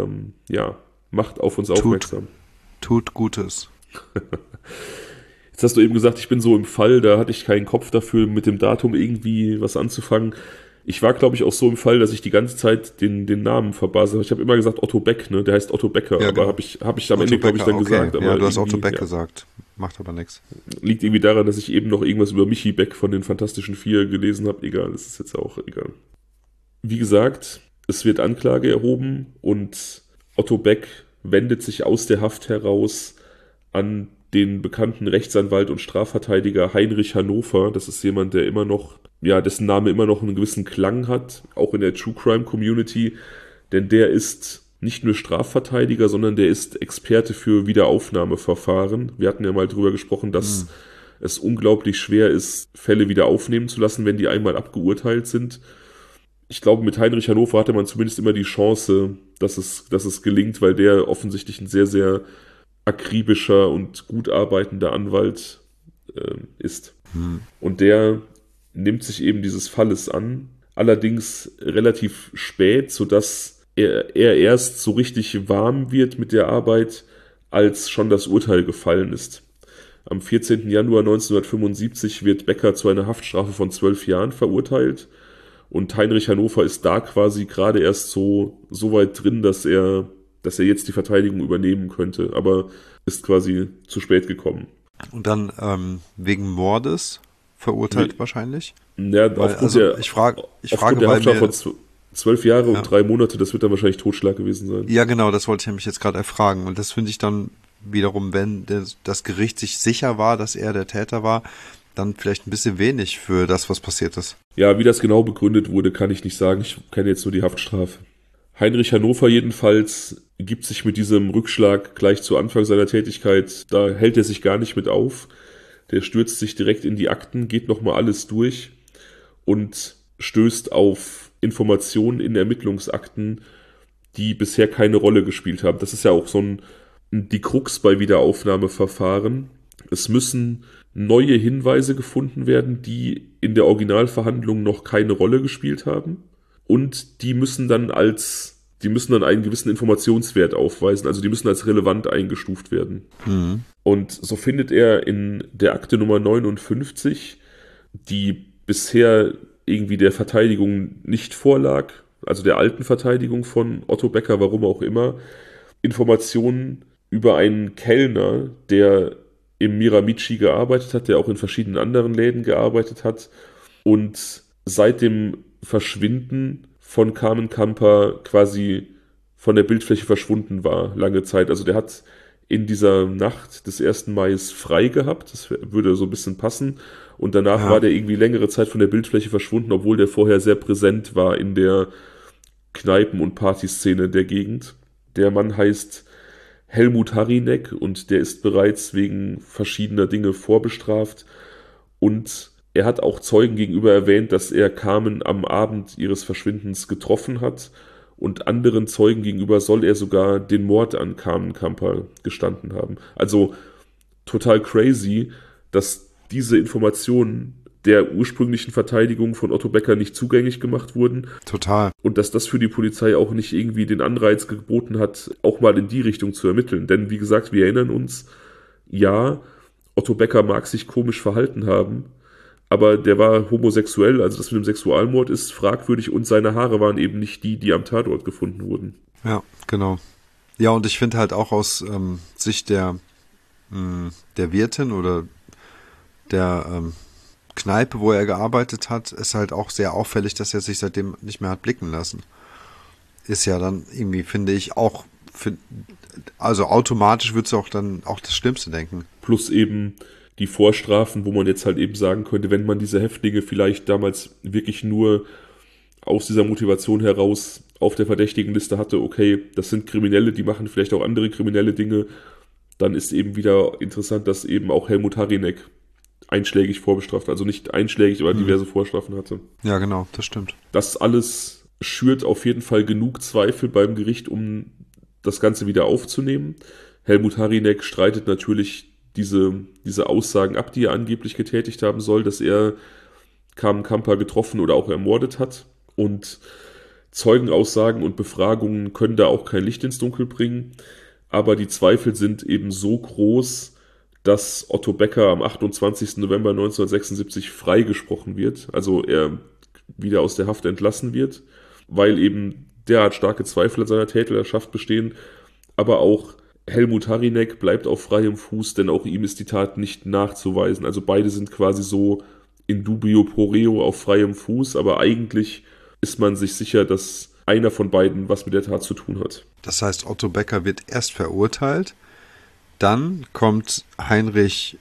Speaker 1: Macht auf uns aufmerksam.
Speaker 2: Tut Gutes.
Speaker 1: Jetzt hast du eben gesagt, ich bin so im Fall, da hatte ich keinen Kopf dafür, mit dem Datum irgendwie was anzufangen. Ich war, glaube ich, auch so im Fall, dass ich die ganze Zeit den Namen verbase. Ich habe immer gesagt Otto Beck, ne? Der heißt Otto Becker,
Speaker 2: ja,
Speaker 1: aber
Speaker 2: genau.
Speaker 1: habe ich am Ende, glaube ich, dann gesagt. Aber
Speaker 2: ja, du hast Otto Beck gesagt. Macht aber nichts.
Speaker 1: Liegt irgendwie daran, dass ich eben noch irgendwas über Michi Beck von den Fantastischen Vier gelesen habe. Egal, das ist jetzt auch egal. Wie gesagt, es wird Anklage erhoben und Otto Beck wendet sich aus der Haft heraus an den bekannten Rechtsanwalt und Strafverteidiger Heinrich Hannover. Das ist jemand, der immer noch, dessen Name immer noch einen gewissen Klang hat, auch in der True Crime Community, denn der ist nicht nur Strafverteidiger, sondern der ist Experte für Wiederaufnahmeverfahren. Wir hatten ja mal drüber gesprochen, dass es unglaublich schwer ist, Fälle wieder aufnehmen zu lassen, wenn die einmal abgeurteilt sind. Ich glaube, mit Heinrich Hannover hatte man zumindest immer die Chance, dass es gelingt, weil der offensichtlich ein sehr, sehr akribischer und gut arbeitender Anwalt ist. Und der nimmt sich eben dieses Falles an, allerdings relativ spät, sodass er erst so richtig warm wird mit der Arbeit, als schon das Urteil gefallen ist. Am 14. Januar 1975 wird Becker zu einer Haftstrafe von 12 Jahren verurteilt und Heinrich Hannover ist da quasi gerade erst so weit drin, dass er jetzt die Verteidigung übernehmen könnte, aber ist quasi zu spät gekommen.
Speaker 2: Und dann wegen Mordes verurteilt wahrscheinlich?
Speaker 1: Ja, aufgrund der Haftstrafe von 12 Jahre und 3 Monate, das wird dann wahrscheinlich Totschlag gewesen sein.
Speaker 2: Ja, genau, das wollte ich mich jetzt gerade erfragen. Und das finde ich dann wiederum, wenn das Gericht sich sicher war, dass er der Täter war, dann vielleicht ein bisschen wenig für das, was passiert ist.
Speaker 1: Ja, wie das genau begründet wurde, kann ich nicht sagen. Ich kenne jetzt nur die Haftstrafe. Heinrich Hannover jedenfalls gibt sich mit diesem Rückschlag gleich zu Anfang seiner Tätigkeit, da hält er sich gar nicht mit auf. Der stürzt sich direkt in die Akten, geht nochmal alles durch und stößt auf Informationen in Ermittlungsakten, die bisher keine Rolle gespielt haben. Das ist ja auch die Krux bei Wiederaufnahmeverfahren. Es müssen neue Hinweise gefunden werden, die in der Originalverhandlung noch keine Rolle gespielt haben. Und die müssen dann einen gewissen Informationswert aufweisen, also die müssen als relevant eingestuft werden.
Speaker 2: Mhm.
Speaker 1: Und so findet er in der Akte Nummer 59, die bisher irgendwie der Verteidigung nicht vorlag, also der alten Verteidigung von Otto Becker, warum auch immer, Informationen über einen Kellner, der im Miramichi gearbeitet hat, der auch in verschiedenen anderen Läden gearbeitet hat und seit dem Verschwinden von Carmen Camper quasi von der Bildfläche verschwunden war, lange Zeit. Also der hat in dieser Nacht des 1. Mai frei gehabt, das würde so ein bisschen passen, und danach war der irgendwie längere Zeit von der Bildfläche verschwunden, obwohl der vorher sehr präsent war in der Kneipen- und Partyszene der Gegend. Der Mann heißt Helmut Harinek und der ist bereits wegen verschiedener Dinge vorbestraft und er hat auch Zeugen gegenüber erwähnt, dass er Carmen am Abend ihres Verschwindens getroffen hat und anderen Zeugen gegenüber soll er sogar den Mord an Carmen Camper gestanden haben. Also total crazy, dass diese Informationen der ursprünglichen Verteidigung von Otto Becker nicht zugänglich gemacht wurden.
Speaker 2: Total.
Speaker 1: Und dass das für die Polizei auch nicht irgendwie den Anreiz geboten hat, auch mal in die Richtung zu ermitteln. Denn wie gesagt, wir erinnern uns, ja, Otto Becker mag sich komisch verhalten haben, aber der war homosexuell, also das mit dem Sexualmord ist fragwürdig und seine Haare waren eben nicht die am Tatort gefunden wurden.
Speaker 2: Ja, genau. Ja, und ich finde halt auch aus Sicht der Wirtin oder der Kneipe, wo er gearbeitet hat, ist halt auch sehr auffällig, dass er sich seitdem nicht mehr hat blicken lassen. Ist ja dann irgendwie, finde ich, auch, also automatisch würdest du auch dann auch das Schlimmste denken.
Speaker 1: Plus eben die Vorstrafen, wo man jetzt halt eben sagen könnte, wenn man diese Häftlinge vielleicht damals wirklich nur aus dieser Motivation heraus auf der Verdächtigenliste hatte, okay, das sind Kriminelle, die machen vielleicht auch andere kriminelle Dinge, dann ist eben wieder interessant, dass eben auch Helmut Harinek einschlägig vorbestraft, also nicht einschlägig, aber diverse Vorstrafen hatte.
Speaker 2: Ja, genau, das stimmt.
Speaker 1: Das alles schürt auf jeden Fall genug Zweifel beim Gericht, um das Ganze wieder aufzunehmen. Helmut Harinek streitet natürlich diese Aussagen ab, die er angeblich getätigt haben soll, dass er Carmen Camper getroffen oder auch ermordet hat. Und Zeugenaussagen und Befragungen können da auch kein Licht ins Dunkel bringen. Aber die Zweifel sind eben so groß, dass Otto Becker am 28. November 1976 freigesprochen wird, also er wieder aus der Haft entlassen wird, weil eben derart starke Zweifel an seiner Täterschaft bestehen, aber auch Helmut Harinek bleibt auf freiem Fuß, denn auch ihm ist die Tat nicht nachzuweisen. Also beide sind quasi so in dubio pro reo auf freiem Fuß, aber eigentlich ist man sich sicher, dass einer von beiden was mit der Tat zu tun hat.
Speaker 2: Das heißt, Otto Becker wird erst verurteilt, dann kommt Heinrich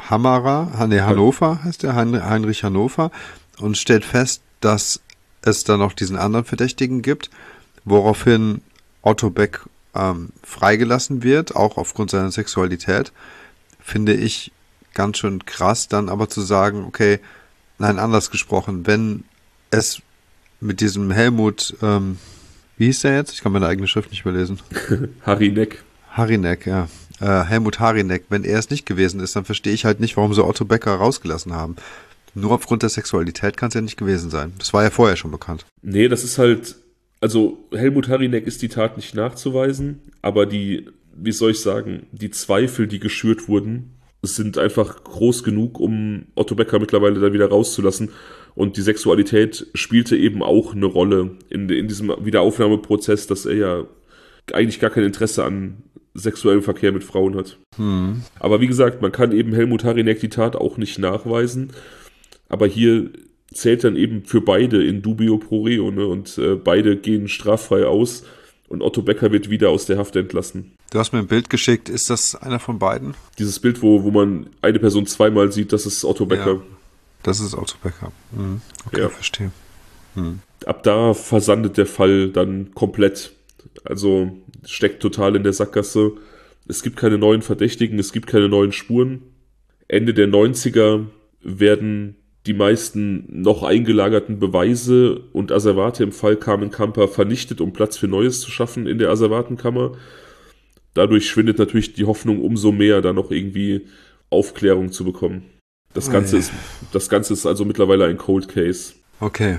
Speaker 2: Hannover heißt der, Heinrich Hannover, und stellt fest, dass es da noch diesen anderen Verdächtigen gibt, woraufhin Otto Beck freigelassen wird, auch aufgrund seiner Sexualität. Finde ich ganz schön krass, dann aber zu sagen, okay, nein, anders gesprochen, wenn es mit diesem Helmut, wie hieß der jetzt? Ich kann meine eigene Schrift nicht mehr lesen.
Speaker 1: Harinek,
Speaker 2: ja. Helmut Harinek, wenn er es nicht gewesen ist, dann verstehe ich halt nicht, warum sie Otto Becker rausgelassen haben. Nur aufgrund der Sexualität kann es ja nicht gewesen sein. Das war ja vorher schon bekannt.
Speaker 1: Nee, das ist halt, also Helmut Harinek ist die Tat nicht nachzuweisen, aber wie soll ich sagen, die Zweifel, die geschürt wurden, sind einfach groß genug, um Otto Becker mittlerweile da wieder rauszulassen. Und die Sexualität spielte eben auch eine Rolle in diesem Wiederaufnahmeprozess, dass er ja eigentlich gar kein Interesse an sexuellem Verkehr mit Frauen hat. Aber wie gesagt, man kann eben Helmut Harinek die Tat auch nicht nachweisen. Aber hier zählt dann eben für beide in dubio pro reo, ne? Und beide gehen straffrei aus und Otto Becker wird wieder aus der Haft entlassen.
Speaker 2: Du hast mir ein Bild geschickt, ist das einer von beiden?
Speaker 1: Dieses Bild, wo man eine Person zweimal sieht, das ist Otto Becker.
Speaker 2: Ja, das ist Otto Becker. Okay,
Speaker 1: ja.
Speaker 2: Verstehe.
Speaker 1: Ab da versandet der Fall dann komplett. Also steckt total in der Sackgasse. Es gibt keine neuen Verdächtigen, es gibt keine neuen Spuren. Ende der 90er werden die meisten noch eingelagerten Beweise und Asservate im Fall Carmen Camper vernichtet, um Platz für Neues zu schaffen in der Asservatenkammer. Dadurch schwindet natürlich die Hoffnung umso mehr, da noch irgendwie Aufklärung zu bekommen. Das Ganze ist also mittlerweile ein Cold Case.
Speaker 2: Okay.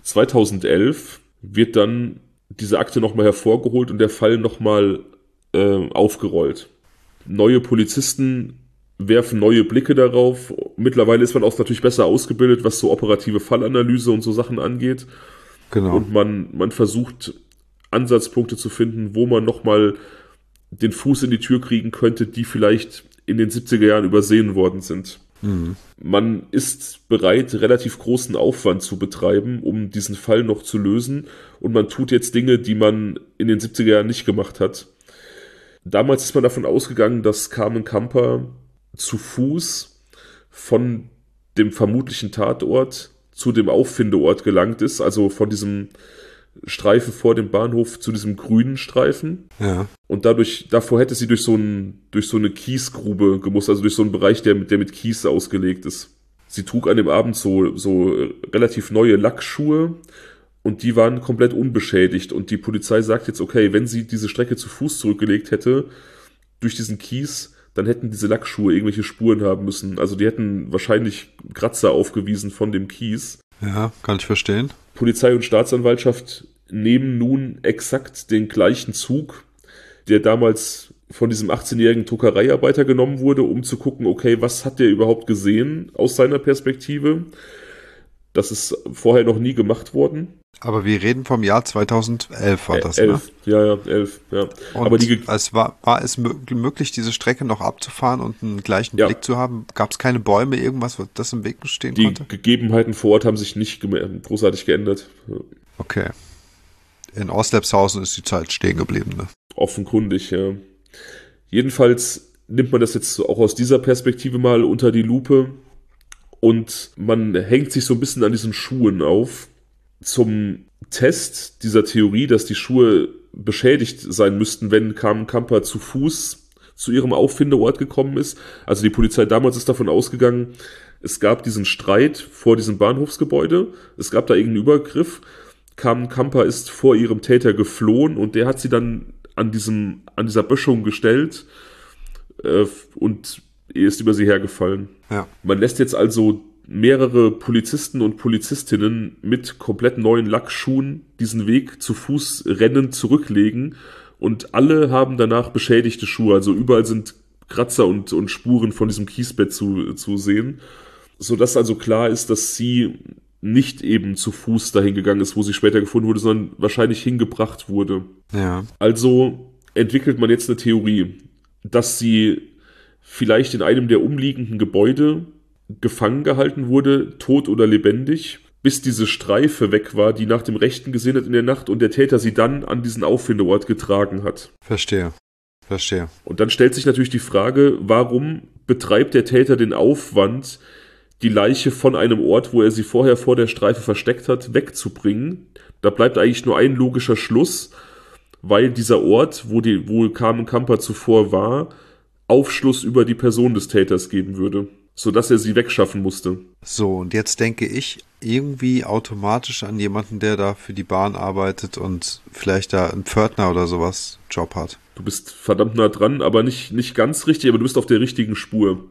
Speaker 1: 2011 wird dann diese Akte nochmal hervorgeholt und der Fall nochmal aufgerollt. Neue Polizisten werfen neue Blicke darauf. Mittlerweile ist man auch natürlich besser ausgebildet, was so operative Fallanalyse und so Sachen angeht.
Speaker 2: Genau.
Speaker 1: Und man versucht, Ansatzpunkte zu finden, wo man nochmal den Fuß in die Tür kriegen könnte, die vielleicht in den 70er Jahren übersehen worden sind.
Speaker 2: Mhm.
Speaker 1: Man ist bereit, relativ großen Aufwand zu betreiben, um diesen Fall noch zu lösen. Und man tut jetzt Dinge, die man in den 70er Jahren nicht gemacht hat. Damals ist man davon ausgegangen, dass Carmen Camper zu Fuß von dem vermutlichen Tatort zu dem Auffindeort gelangt ist, also von diesem Streifen vor dem Bahnhof zu diesem grünen Streifen.
Speaker 2: Ja.
Speaker 1: Und davor hätte sie durch so eine Kiesgrube gemusst, also durch so einen Bereich, der mit Kies ausgelegt ist. Sie trug an dem Abend so relativ neue Lackschuhe und die waren komplett unbeschädigt. Und die Polizei sagt jetzt, okay, wenn sie diese Strecke zu Fuß zurückgelegt hätte, durch diesen Kies, dann hätten diese Lackschuhe irgendwelche Spuren haben müssen. Also die hätten wahrscheinlich Kratzer aufgewiesen von dem Kies.
Speaker 2: Ja, kann ich verstehen.
Speaker 1: Polizei und Staatsanwaltschaft nehmen nun exakt den gleichen Zug, der damals von diesem 18-jährigen Druckereiarbeiter genommen wurde, um zu gucken, okay, was hat der überhaupt gesehen aus seiner Perspektive? Das ist vorher noch nie gemacht worden.
Speaker 2: Aber wir reden vom Jahr 2011 war das,
Speaker 1: 11,
Speaker 2: ne?
Speaker 1: Ja, 11, ja.
Speaker 2: Und
Speaker 1: Aber
Speaker 2: war es möglich, diese Strecke noch abzufahren und einen gleichen
Speaker 1: Ja.
Speaker 2: Blick zu haben? Gab es keine Bäume, irgendwas, was das im Weg stehen
Speaker 1: die
Speaker 2: konnte?
Speaker 1: Gegebenheiten vor Ort haben sich nicht großartig geändert.
Speaker 2: Okay. In Oslepshausen ist die Zeit stehen geblieben, ne?
Speaker 1: Offenkundig, ja. Jedenfalls nimmt man das jetzt auch aus dieser Perspektive mal unter die Lupe und man hängt sich so ein bisschen an diesen Schuhen auf. Zum Test dieser Theorie, dass die Schuhe beschädigt sein müssten, wenn Carmen Camper zu Fuß zu ihrem Auffindeort gekommen ist. Also die Polizei damals ist davon ausgegangen, es gab diesen Streit vor diesem Bahnhofsgebäude, es gab da irgendeinen Übergriff. Carmen Camper ist vor ihrem Täter geflohen und der hat sie dann an dieser Böschung gestellt und er ist über sie hergefallen.
Speaker 2: Ja.
Speaker 1: Man lässt jetzt also mehrere Polizisten und Polizistinnen mit komplett neuen Lackschuhen diesen Weg zu Fuß rennend zurücklegen und alle haben danach beschädigte Schuhe, also überall sind Kratzer und Spuren von diesem Kiesbett zu sehen, sodass also klar ist, dass sie nicht eben zu Fuß dahin gegangen ist, wo sie später gefunden wurde, sondern wahrscheinlich hingebracht wurde.
Speaker 2: Ja.
Speaker 1: Also entwickelt man jetzt eine Theorie, dass sie vielleicht in einem der umliegenden Gebäude gefangen gehalten wurde, tot oder lebendig, bis diese Streife weg war, die nach dem Rechten gesehen hat in der Nacht und der Täter sie dann an diesen Auffindeort getragen hat.
Speaker 2: Verstehe.
Speaker 1: Und dann stellt sich natürlich die Frage, warum betreibt der Täter den Aufwand, die Leiche von einem Ort, wo er sie vorher vor der Streife versteckt hat, wegzubringen? Da bleibt eigentlich nur ein logischer Schluss, weil dieser Ort, wo Carmen Camper zuvor war, Aufschluss über die Person des Täters geben würde, sodass er sie wegschaffen musste.
Speaker 2: So, und jetzt denke ich irgendwie automatisch an jemanden, der da für die Bahn arbeitet und vielleicht da einen Pförtner oder sowas Job hat.
Speaker 1: Du bist verdammt nah dran, aber nicht ganz richtig, aber du bist auf der richtigen Spur.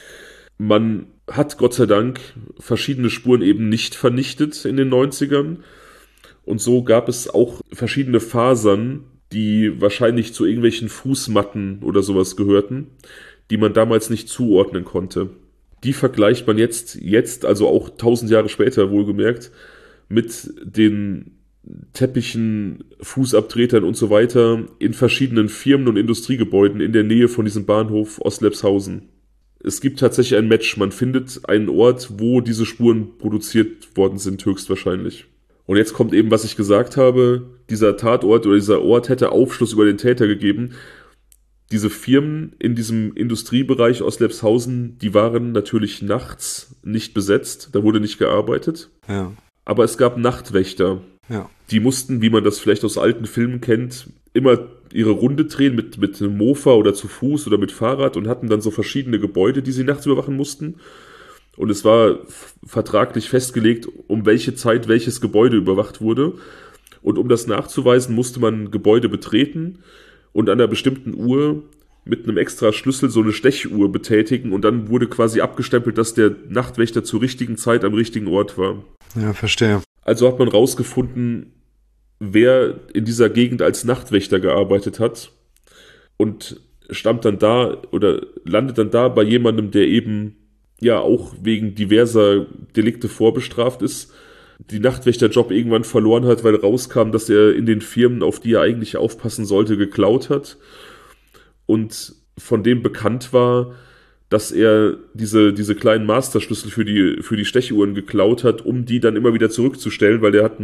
Speaker 1: Man hat Gott sei Dank verschiedene Spuren eben nicht vernichtet in den 90ern. Und so gab es auch verschiedene Fasern, die wahrscheinlich zu irgendwelchen Fußmatten oder sowas gehörten, die man damals nicht zuordnen konnte. Die vergleicht man jetzt, also auch 1000 Jahre später wohlgemerkt, mit den Teppichen, Fußabtretern und so weiter in verschiedenen Firmen und Industriegebäuden in der Nähe von diesem Bahnhof Oslepshausen. Es gibt tatsächlich ein Match. Man findet einen Ort, wo diese Spuren produziert worden sind, höchstwahrscheinlich. Und jetzt kommt eben, was ich gesagt habe. Dieser Tatort oder dieser Ort hätte Aufschluss über den Täter gegeben. Diese Firmen in diesem Industriebereich Oslepshausen, die waren natürlich nachts nicht besetzt. Da wurde nicht gearbeitet.
Speaker 2: Ja.
Speaker 1: Aber es gab Nachtwächter.
Speaker 2: Ja.
Speaker 1: Die mussten, wie man das vielleicht aus alten Filmen kennt, immer ihre Runde drehen mit einem Mofa oder zu Fuß oder mit Fahrrad und hatten dann so verschiedene Gebäude, die sie nachts überwachen mussten. Und es war vertraglich festgelegt, um welche Zeit welches Gebäude überwacht wurde. Und um das nachzuweisen, musste man ein Gebäude betreten und an einer bestimmten Uhr mit einem extra Schlüssel so eine Stechuhr betätigen. Und dann wurde quasi abgestempelt, dass der Nachtwächter zur richtigen Zeit am richtigen Ort war.
Speaker 2: Ja, verstehe.
Speaker 1: Also hat man rausgefunden, wer in dieser Gegend als Nachtwächter gearbeitet hat. Und stammt dann da oder landet dann da bei jemandem, der eben ja auch wegen diverser Delikte vorbestraft ist, die Nachtwächterjob irgendwann verloren hat, weil rauskam, dass er in den Firmen, auf die er eigentlich aufpassen sollte, geklaut hat und von dem bekannt war, dass er diese kleinen Masterschlüssel für die Stechuhren geklaut hat, um die dann immer wieder zurückzustellen, weil er hat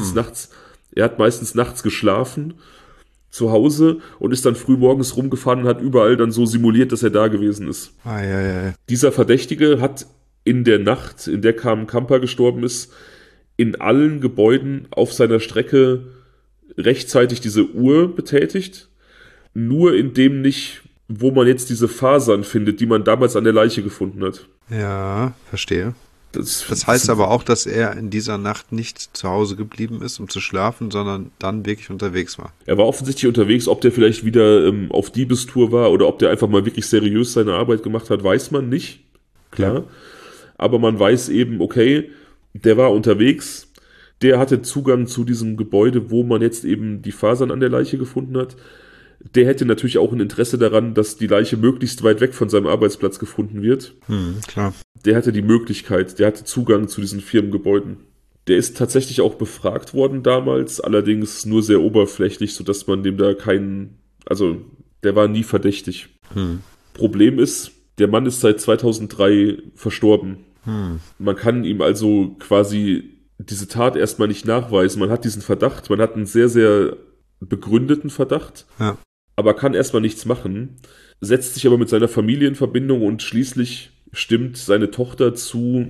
Speaker 1: meistens nachts geschlafen zu Hause und ist dann früh morgens rumgefahren und hat überall dann so simuliert, dass er da gewesen ist. Dieser Verdächtige hat in der Nacht, in der Carmen Camper gestorben ist, in allen Gebäuden auf seiner Strecke rechtzeitig diese Uhr betätigt. Nur in dem nicht, wo man jetzt diese Fasern findet, die man damals an der Leiche gefunden hat.
Speaker 2: Ja, verstehe. Das heißt aber auch, dass er in dieser Nacht nicht zu Hause geblieben ist, um zu schlafen, sondern dann wirklich unterwegs war.
Speaker 1: Er war offensichtlich unterwegs. Ob der vielleicht wieder auf Diebestour war oder ob der einfach mal wirklich seriös seine Arbeit gemacht hat, weiß man nicht. Klar. Ja. Aber man weiß eben, okay, der war unterwegs. Der hatte Zugang zu diesem Gebäude, wo man jetzt eben die Fasern an der Leiche gefunden hat. Der hätte natürlich auch ein Interesse daran, dass die Leiche möglichst weit weg von seinem Arbeitsplatz gefunden wird.
Speaker 2: Klar.
Speaker 1: Der hatte die Möglichkeit, der hatte Zugang zu diesen Firmengebäuden. Der ist tatsächlich auch befragt worden damals, allerdings nur sehr oberflächlich, sodass man dem da der war nie verdächtig. Problem ist, der Mann ist seit 2003 verstorben. Man kann ihm also quasi diese Tat erstmal nicht nachweisen. Man hat diesen Verdacht, man hat einen sehr, sehr begründeten Verdacht.
Speaker 2: Ja.
Speaker 1: Aber kann erstmal nichts machen, setzt sich aber mit seiner Familie in Verbindung und schließlich stimmt seine Tochter zu,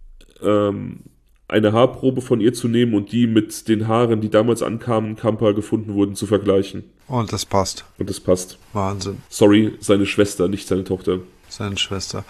Speaker 1: eine Haarprobe von ihr zu nehmen und die mit den Haaren, die damals an Carmen Camper gefunden wurden, zu vergleichen.
Speaker 2: Und das passt. Wahnsinn.
Speaker 1: Sorry, seine Schwester, nicht seine Tochter.
Speaker 2: Seine Schwester.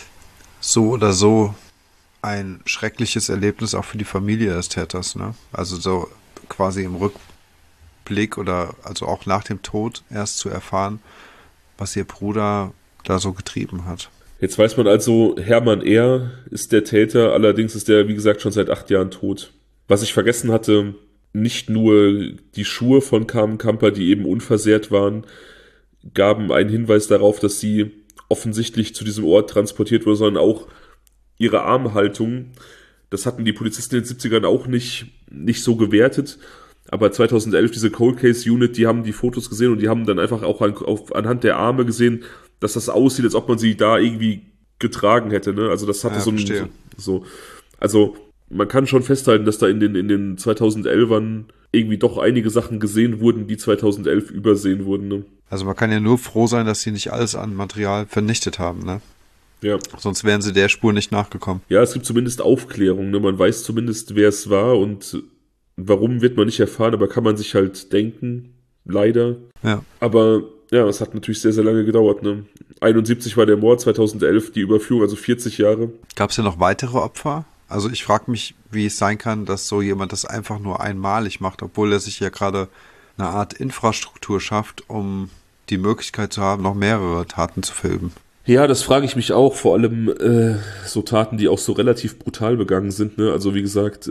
Speaker 2: So oder so ein schreckliches Erlebnis auch für die Familie des Täters, ne? Also so quasi im Rückblick oder also auch nach dem Tod erst zu erfahren, was ihr Bruder da so getrieben hat.
Speaker 1: Jetzt weiß man also, Hermann R. ist der Täter, allerdings ist der, wie gesagt, schon seit 8 Jahren tot. Was ich vergessen hatte, nicht nur die Schuhe von Carmen Camper, die eben unversehrt waren, gaben einen Hinweis darauf, dass sie offensichtlich zu diesem Ort transportiert wurde, sondern auch ihre Armhaltung. Das hatten die Polizisten in den 70ern auch nicht so gewertet. Aber 2011 diese Cold Case Unit, die haben die Fotos gesehen und die haben dann einfach auch anhand der Arme gesehen, dass das aussieht, als ob man sie da irgendwie getragen hätte. Ne? Also das hatte so. Also man kann schon festhalten, dass da in den 2011ern irgendwie doch einige Sachen gesehen wurden, die 2011 übersehen wurden. Ne?
Speaker 2: Also man kann ja nur froh sein, dass sie nicht alles an Material vernichtet haben, ne?
Speaker 1: Ja.
Speaker 2: Sonst wären sie der Spur nicht nachgekommen.
Speaker 1: Ja, es gibt zumindest Aufklärung. Ne? Man weiß zumindest, wer es war und warum wird man nicht erfahren, aber kann man sich halt denken. Leider.
Speaker 2: Ja.
Speaker 1: Aber ja, es hat natürlich sehr, sehr lange gedauert. Ne? 71 war der Mord, 2011 die Überführung, also 40 Jahre.
Speaker 2: Gab es ja noch weitere Opfer? Also ich frage mich, wie es sein kann, dass so jemand das einfach nur einmalig macht, obwohl er sich ja gerade eine Art Infrastruktur schafft, um die Möglichkeit zu haben, noch mehrere Taten zu verüben.
Speaker 1: Ja, das frage ich mich auch. Vor allem so Taten, die auch so relativ brutal begangen sind. Ne? Also wie gesagt,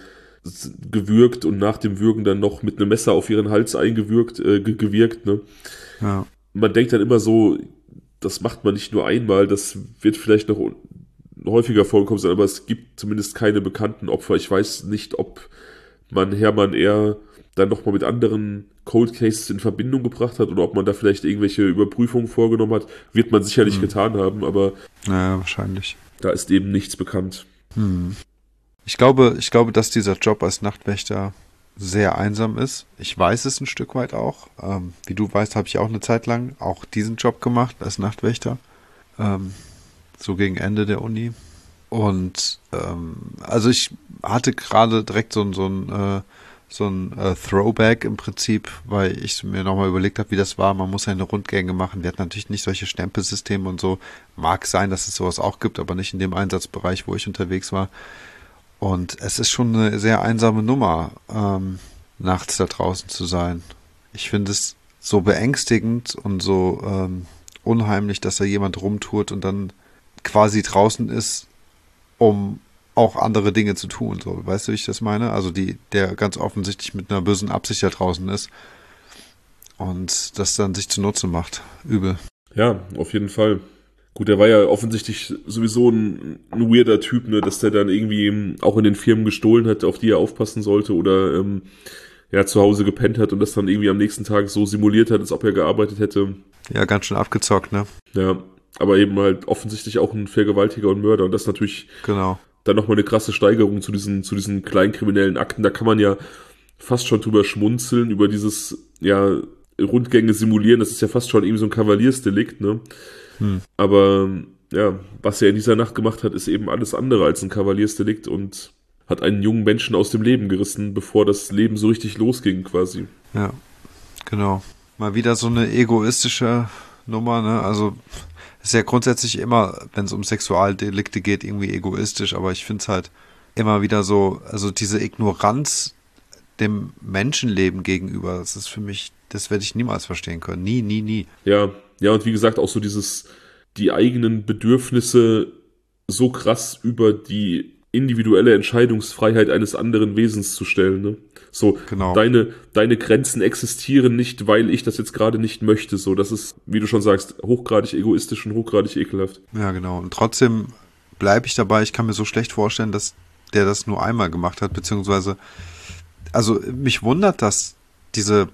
Speaker 1: gewürgt und nach dem Würgen dann noch mit einem Messer auf ihren Hals gewirkt. Ne?
Speaker 2: Ja.
Speaker 1: Man denkt dann immer so, das macht man nicht nur einmal, das wird vielleicht noch häufiger vorgekommen sein, aber es gibt zumindest keine bekannten Opfer. Ich weiß nicht, ob man Hermann R. dann nochmal mit anderen Cold Cases in Verbindung gebracht hat oder ob man da vielleicht irgendwelche Überprüfungen vorgenommen hat. Wird man sicherlich getan haben, aber
Speaker 2: ja, wahrscheinlich.
Speaker 1: Da ist eben nichts bekannt.
Speaker 2: Ich glaube, dass dieser Job als Nachtwächter sehr einsam ist. Ich weiß es ein Stück weit auch. Wie du weißt, habe ich auch eine Zeit lang auch diesen Job gemacht als Nachtwächter. So gegen Ende der Uni. Und also ich hatte gerade direkt so ein Throwback im Prinzip, weil ich mir nochmal überlegt habe, wie das war. Man muss ja eine Rundgänge machen. Wir hatten natürlich nicht solche Stempelsysteme und so. Mag sein, dass es sowas auch gibt, aber nicht in dem Einsatzbereich, wo ich unterwegs war. Und es ist schon eine sehr einsame Nummer, nachts da draußen zu sein. Ich finde es so beängstigend und so unheimlich, dass da jemand rumtourt und dann quasi draußen ist, um auch andere Dinge zu tun. So, weißt du, wie ich das meine? Also der ganz offensichtlich mit einer bösen Absicht da draußen ist und das dann sich zunutze macht. Übel.
Speaker 1: Ja, auf jeden Fall. Gut, der war ja offensichtlich sowieso ein weirder Typ, ne, dass der dann irgendwie auch in den Firmen gestohlen hat, auf die er aufpassen sollte oder ja, zu Hause gepennt hat und das dann irgendwie am nächsten Tag so simuliert hat, als ob er gearbeitet hätte.
Speaker 2: Ja, ganz schön abgezockt, ne?
Speaker 1: Ja, aber eben halt offensichtlich auch ein Vergewaltiger und Mörder und das natürlich
Speaker 2: Genau.
Speaker 1: dann nochmal eine krasse Steigerung zu diesen kleinen kriminellen Akten. Da kann man ja fast schon drüber schmunzeln, über dieses, ja, Rundgänge simulieren, das ist ja fast schon irgendwie so ein Kavaliersdelikt, ne? Aber ja, was er in dieser Nacht gemacht hat, ist eben alles andere als ein Kavaliersdelikt und hat einen jungen Menschen aus dem Leben gerissen, bevor das Leben so richtig losging quasi.
Speaker 2: Ja, genau. Mal wieder so eine egoistische Nummer, ne? Also ist ja grundsätzlich immer, wenn es um Sexualdelikte geht, irgendwie egoistisch, aber ich finde es halt immer wieder so, also diese Ignoranz dem Menschenleben gegenüber, das ist für mich, das werde ich niemals verstehen können. Nie, nie, nie.
Speaker 1: Ja, ja, und wie gesagt, auch so die eigenen Bedürfnisse so krass über die individuelle Entscheidungsfreiheit eines anderen Wesens zu stellen, ne? So,
Speaker 2: Genau.
Speaker 1: deine Grenzen existieren nicht, weil ich das jetzt gerade nicht möchte. So, das ist, wie du schon sagst, hochgradig egoistisch und hochgradig ekelhaft.
Speaker 2: Ja, genau. Und trotzdem bleibe ich dabei, ich kann mir so schlecht vorstellen, dass der das nur einmal gemacht hat, beziehungsweise, also mich wundert, dass diese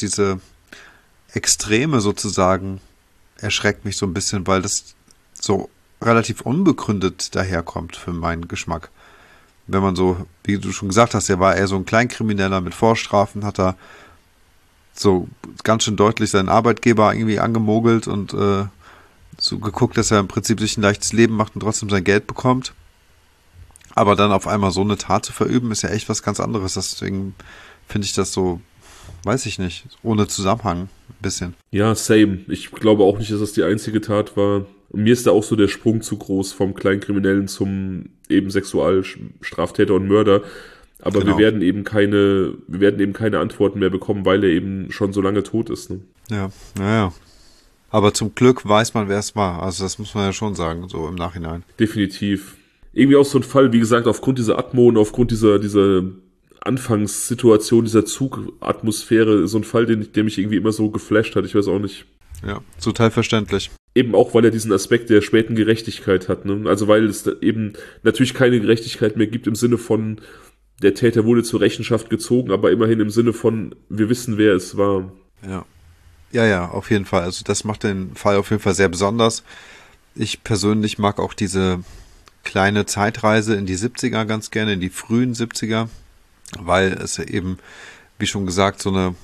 Speaker 2: Extreme sozusagen erschreckt mich so ein bisschen, weil das so relativ unbegründet daherkommt für meinen Geschmack. Wenn man so, wie du schon gesagt hast, er war eher so ein Kleinkrimineller mit Vorstrafen, hat er so ganz schön deutlich seinen Arbeitgeber irgendwie angemogelt und so geguckt, dass er im Prinzip sich ein leichtes Leben macht und trotzdem sein Geld bekommt. Aber dann auf einmal so eine Tat zu verüben, ist ja echt was ganz anderes. Deswegen finde ich das so, weiß ich nicht, ohne Zusammenhang ein bisschen.
Speaker 1: Ja, same. Ich glaube auch nicht, dass das die einzige Tat war. Und mir ist da auch so der Sprung zu groß vom Kleinkriminellen zum eben Sexualstraftäter und Mörder. Aber
Speaker 2: Genau.
Speaker 1: wir werden eben keine Antworten mehr bekommen, weil er eben schon so lange tot ist. Ne?
Speaker 2: Ja, naja. Aber zum Glück weiß man, wer es war. Also das muss man ja schon sagen, so im Nachhinein.
Speaker 1: Definitiv. Irgendwie auch so ein Fall, wie gesagt, aufgrund dieser Atmo und aufgrund dieser Anfangssituation, dieser Zugatmosphäre, so ein Fall, der mich irgendwie immer so geflasht hat. Ich weiß auch nicht.
Speaker 2: Ja, total verständlich.
Speaker 1: Eben auch, weil er diesen Aspekt der späten Gerechtigkeit hat. Ne? Also weil es da eben natürlich keine Gerechtigkeit mehr gibt im Sinne von, der Täter wurde zur Rechenschaft gezogen, aber immerhin im Sinne von, wir wissen, wer es war.
Speaker 2: Ja. Ja, auf jeden Fall. Also das macht den Fall auf jeden Fall sehr besonders. Ich persönlich mag auch diese kleine Zeitreise in die 70er ganz gerne, in die frühen 70er, weil es eben, wie schon gesagt, so eine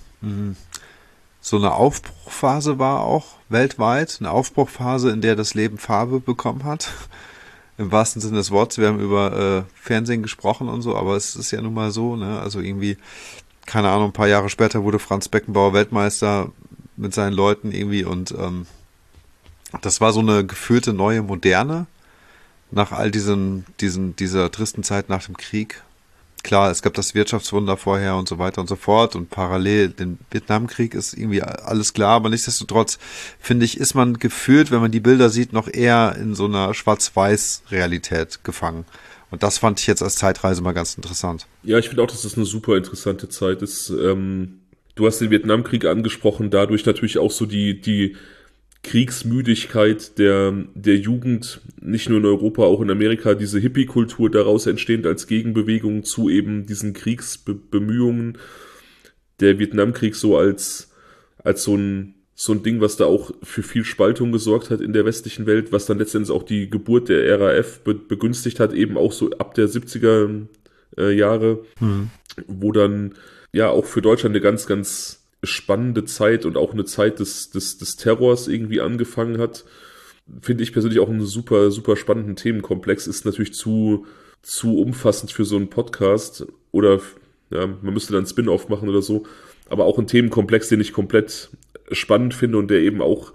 Speaker 2: Aufbruchphase war auch weltweit. Eine Aufbruchphase, in der das Leben Farbe bekommen hat. Im wahrsten Sinne des Wortes. Wir haben über Fernsehen gesprochen und so, aber es ist ja nun mal so, ne? Also irgendwie, keine Ahnung, ein paar Jahre später wurde Franz Beckenbauer Weltmeister mit seinen Leuten irgendwie und das war so eine gefühlte neue Moderne nach all dieser tristen Zeit nach dem Krieg. Klar, es gab das Wirtschaftswunder vorher und so weiter und so fort und parallel den Vietnamkrieg ist irgendwie alles klar, aber nichtsdestotrotz, finde ich, ist man gefühlt, wenn man die Bilder sieht, noch eher in so einer Schwarz-Weiß-Realität gefangen. Und das fand ich jetzt als Zeitreise mal ganz interessant.
Speaker 1: Ja, ich finde auch, dass das eine super interessante Zeit ist. Du hast den Vietnamkrieg angesprochen, dadurch natürlich auch so die Kriegsmüdigkeit der Jugend, nicht nur in Europa, auch in Amerika, diese Hippie-Kultur daraus entstehend als Gegenbewegung zu eben diesen Kriegsbemühungen. Der Vietnamkrieg so als so ein Ding, was da auch für viel Spaltung gesorgt hat in der westlichen Welt, was dann letztendlich auch die Geburt der RAF begünstigt hat, eben auch so ab der 70er Jahre, wo dann ja auch für Deutschland eine ganz, ganz spannende Zeit und auch eine Zeit des Terrors irgendwie angefangen hat. Finde ich persönlich auch einen super, super spannenden Themenkomplex. Ist natürlich zu umfassend für so einen Podcast oder Ja, man müsste dann einen Spin-off machen oder so. Aber auch ein Themenkomplex, den ich komplett spannend finde und der eben auch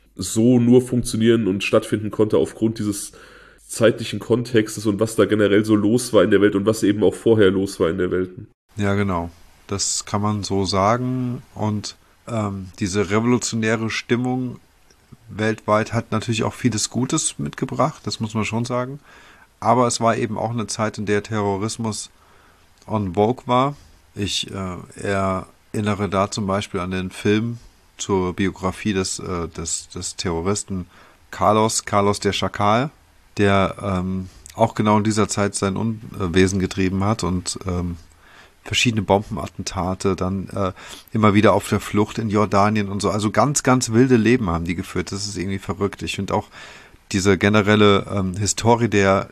Speaker 1: so nur funktionieren und stattfinden konnte aufgrund dieses zeitlichen Kontextes und was da generell so los war in der Welt und was eben auch vorher los war in der Welt.
Speaker 2: Ja, genau. Das kann man so sagen. Und diese revolutionäre Stimmung weltweit hat natürlich auch vieles Gutes mitgebracht, das muss man schon sagen. Aber es war eben auch eine Zeit, in der Terrorismus en vogue war. Ich erinnere da zum Beispiel an den Film zur Biografie des Terroristen Carlos der Schakal, der auch genau in dieser Zeit sein Unwesen getrieben hat und verschiedene Bombenattentate, dann immer wieder auf der Flucht in Jordanien und so. Also ganz, ganz wilde Leben haben die geführt. Das ist irgendwie verrückt. Ich finde auch diese generelle Historie der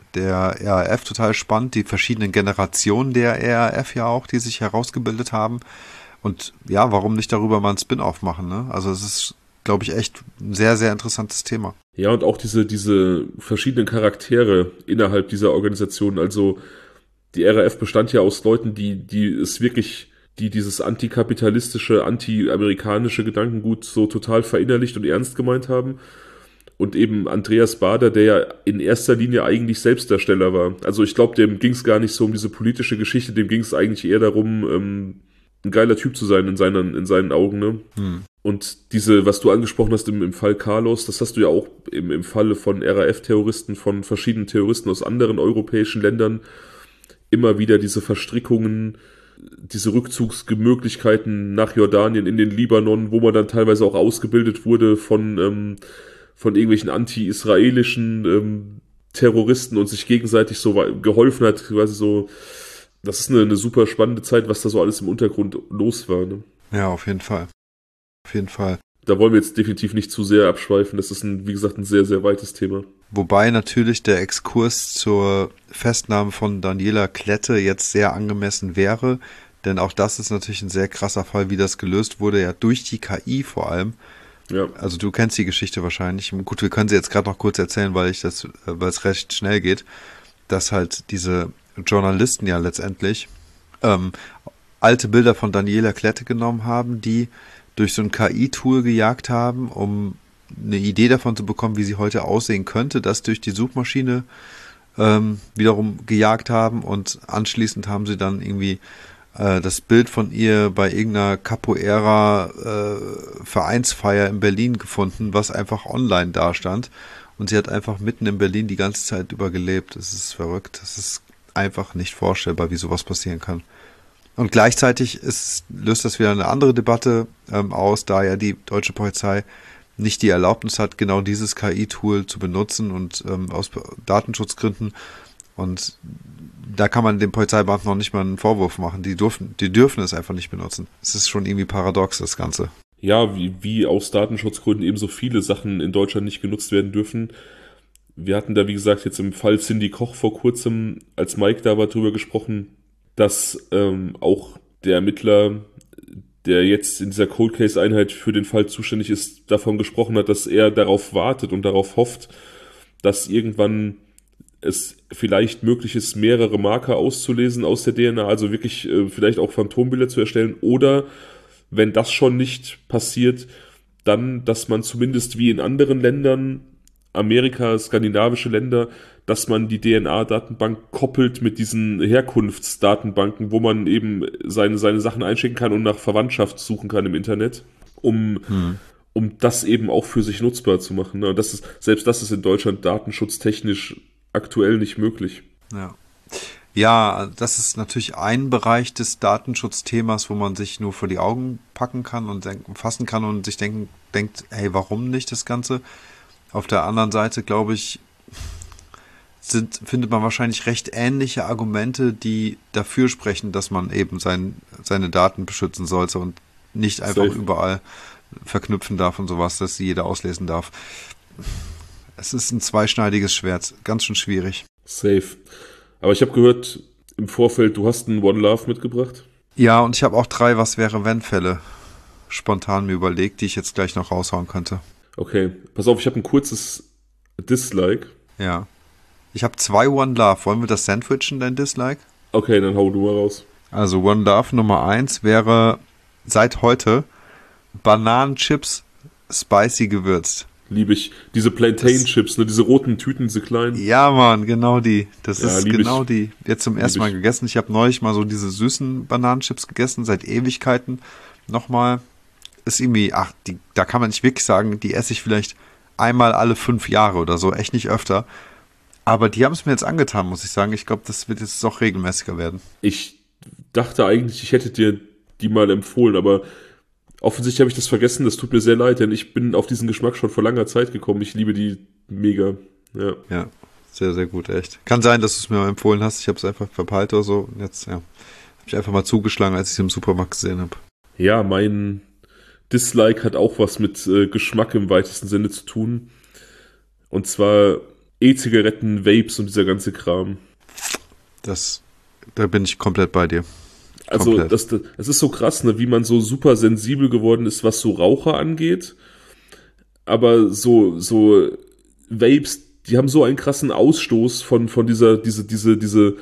Speaker 2: RAF total spannend. Die verschiedenen Generationen der RAF ja auch, die sich herausgebildet haben. Und ja, warum nicht darüber mal ein Spin-off machen, ne? Also es ist, glaube ich, echt ein sehr, sehr interessantes Thema.
Speaker 1: Ja, und auch diese verschiedenen Charaktere innerhalb dieser Organisation. Also die RAF bestand ja aus Leuten, die es wirklich, die dieses antikapitalistische, anti-amerikanische Gedankengut so total verinnerlicht und ernst gemeint haben. Und eben Andreas Baader, der ja in erster Linie eigentlich Selbstdarsteller war. Also ich glaube, dem ging es gar nicht so um diese politische Geschichte, dem ging es eigentlich eher darum, ein geiler Typ zu sein in seinen Augen. Ne? Und was du angesprochen hast im Fall Carlos, das hast du ja auch im Falle von RAF-Terroristen, von verschiedenen Terroristen aus anderen europäischen Ländern, immer wieder diese Verstrickungen, diese Rückzugsmöglichkeiten nach Jordanien, in den Libanon, wo man dann teilweise auch ausgebildet wurde von irgendwelchen anti-israelischen Terroristen und sich gegenseitig so geholfen hat, quasi so. Das ist eine super spannende Zeit, was da so alles im Untergrund los war. Ne?
Speaker 2: Ja, auf jeden Fall. Auf jeden Fall.
Speaker 1: Da wollen wir jetzt definitiv nicht zu sehr abschweifen. Das ist, wie gesagt, ein sehr, sehr weites Thema.
Speaker 2: Wobei natürlich der Exkurs zur Festnahme von Daniela Klette jetzt sehr angemessen wäre, denn auch das ist natürlich ein sehr krasser Fall, wie das gelöst wurde, ja durch die KI vor allem. Ja. Also du kennst die Geschichte wahrscheinlich. Gut, wir können sie jetzt gerade noch kurz erzählen, weil es recht schnell geht, dass halt diese Journalisten ja letztendlich alte Bilder von Daniela Klette genommen haben, die durch so ein KI-Tool gejagt haben, um eine Idee davon zu bekommen, wie sie heute aussehen könnte, das durch die Suchmaschine wiederum gejagt haben und anschließend haben sie dann irgendwie das Bild von ihr bei irgendeiner Capoeira Vereinsfeier in Berlin gefunden, was einfach online dastand und sie hat einfach mitten in Berlin die ganze Zeit über gelebt. Das ist verrückt, das ist einfach nicht vorstellbar, wie sowas passieren kann. Und gleichzeitig löst das wieder eine andere Debatte aus, da ja die deutsche Polizei nicht die Erlaubnis hat, genau dieses KI-Tool zu benutzen und aus Datenschutzgründen. Und da kann man den Polizeibeamten noch nicht mal einen Vorwurf machen. Die dürfen es einfach nicht benutzen. Es ist schon irgendwie paradox, das Ganze.
Speaker 1: Ja, wie aus Datenschutzgründen eben so viele Sachen in Deutschland nicht genutzt werden dürfen. Wir hatten da, wie gesagt, jetzt im Fall Cindy Koch vor kurzem, als Mike da war, drüber gesprochen, dass auch der Ermittler, der jetzt in dieser Cold Case Einheit für den Fall zuständig ist, davon gesprochen hat, dass er darauf wartet und darauf hofft, dass irgendwann es vielleicht möglich ist, mehrere Marker auszulesen aus der DNA, also wirklich vielleicht auch Phantombilder zu erstellen, oder wenn das schon nicht passiert, dann, dass man zumindest wie in anderen Ländern, Amerika, skandinavische Länder, dass man die DNA-Datenbank koppelt mit diesen Herkunftsdatenbanken, wo man eben seine Sachen einschicken kann und nach Verwandtschaft suchen kann im Internet, um das eben auch für sich nutzbar zu machen. Und selbst das ist in Deutschland datenschutztechnisch aktuell nicht möglich.
Speaker 2: Ja, das ist natürlich ein Bereich des Datenschutzthemas, wo man sich nur vor die Augen packen kann und fassen kann und sich denkt, hey, warum nicht das Ganze? Auf der anderen Seite, glaube ich, findet man wahrscheinlich recht ähnliche Argumente, die dafür sprechen, dass man eben seine Daten beschützen sollte und nicht einfach überall verknüpfen darf und sowas, dass sie jeder auslesen darf. Es ist ein zweischneidiges Schwert, ganz schön schwierig.
Speaker 1: Safe. Aber ich habe gehört im Vorfeld, du hast einen One Love mitgebracht.
Speaker 2: Ja, und ich habe auch 3 Was-wäre-wenn-Fälle spontan mir überlegt, die ich jetzt gleich noch raushauen könnte.
Speaker 1: Okay, pass auf, ich habe ein kurzes Dislike.
Speaker 2: Ja. Ich habe 2 One Love. Wollen wir das sandwichen, dein Dislike?
Speaker 1: Okay, dann hau du mal raus.
Speaker 2: Also One Love Nummer 1 wäre seit heute Bananenchips spicy gewürzt.
Speaker 1: Liebe ich. Diese Plantain-Chips, ne, diese roten Tüten, diese kleinen.
Speaker 2: Ja, Mann, genau die. Das
Speaker 1: Ja,
Speaker 2: ist
Speaker 1: lieb
Speaker 2: genau
Speaker 1: ich.
Speaker 2: die. Jetzt zum ersten
Speaker 1: Lieb
Speaker 2: Mal
Speaker 1: ich.
Speaker 2: gegessen. Ich habe neulich mal so diese süßen Bananenchips gegessen, seit Ewigkeiten. Nochmal. Ist irgendwie, da kann man nicht wirklich sagen, die esse ich vielleicht einmal alle 5 Jahre oder so, echt nicht öfter. Aber die haben es mir jetzt angetan, muss ich sagen. Ich glaube, das wird jetzt doch regelmäßiger werden.
Speaker 1: Ich dachte eigentlich, ich hätte dir die mal empfohlen, aber offensichtlich habe ich das vergessen. Das tut mir sehr leid, denn ich bin auf diesen Geschmack schon vor langer Zeit gekommen. Ich liebe die mega. Ja.
Speaker 2: Ja, sehr, sehr gut, echt. Kann sein, dass du es mir mal empfohlen hast. Ich habe es einfach verpeilt oder so. Und jetzt, ja, habe ich einfach mal zugeschlagen, als ich es im Supermarkt gesehen habe.
Speaker 1: Ja, mein Dislike hat auch was mit Geschmack im weitesten Sinne zu tun. Und zwar E-Zigaretten, Vapes und dieser ganze Kram.
Speaker 2: Da bin ich komplett bei dir.
Speaker 1: Also
Speaker 2: Komplett.
Speaker 1: das ist so krass, ne, wie man so super sensibel geworden ist, was so Raucher angeht. Aber so Vapes, die haben so einen krassen Ausstoß von diese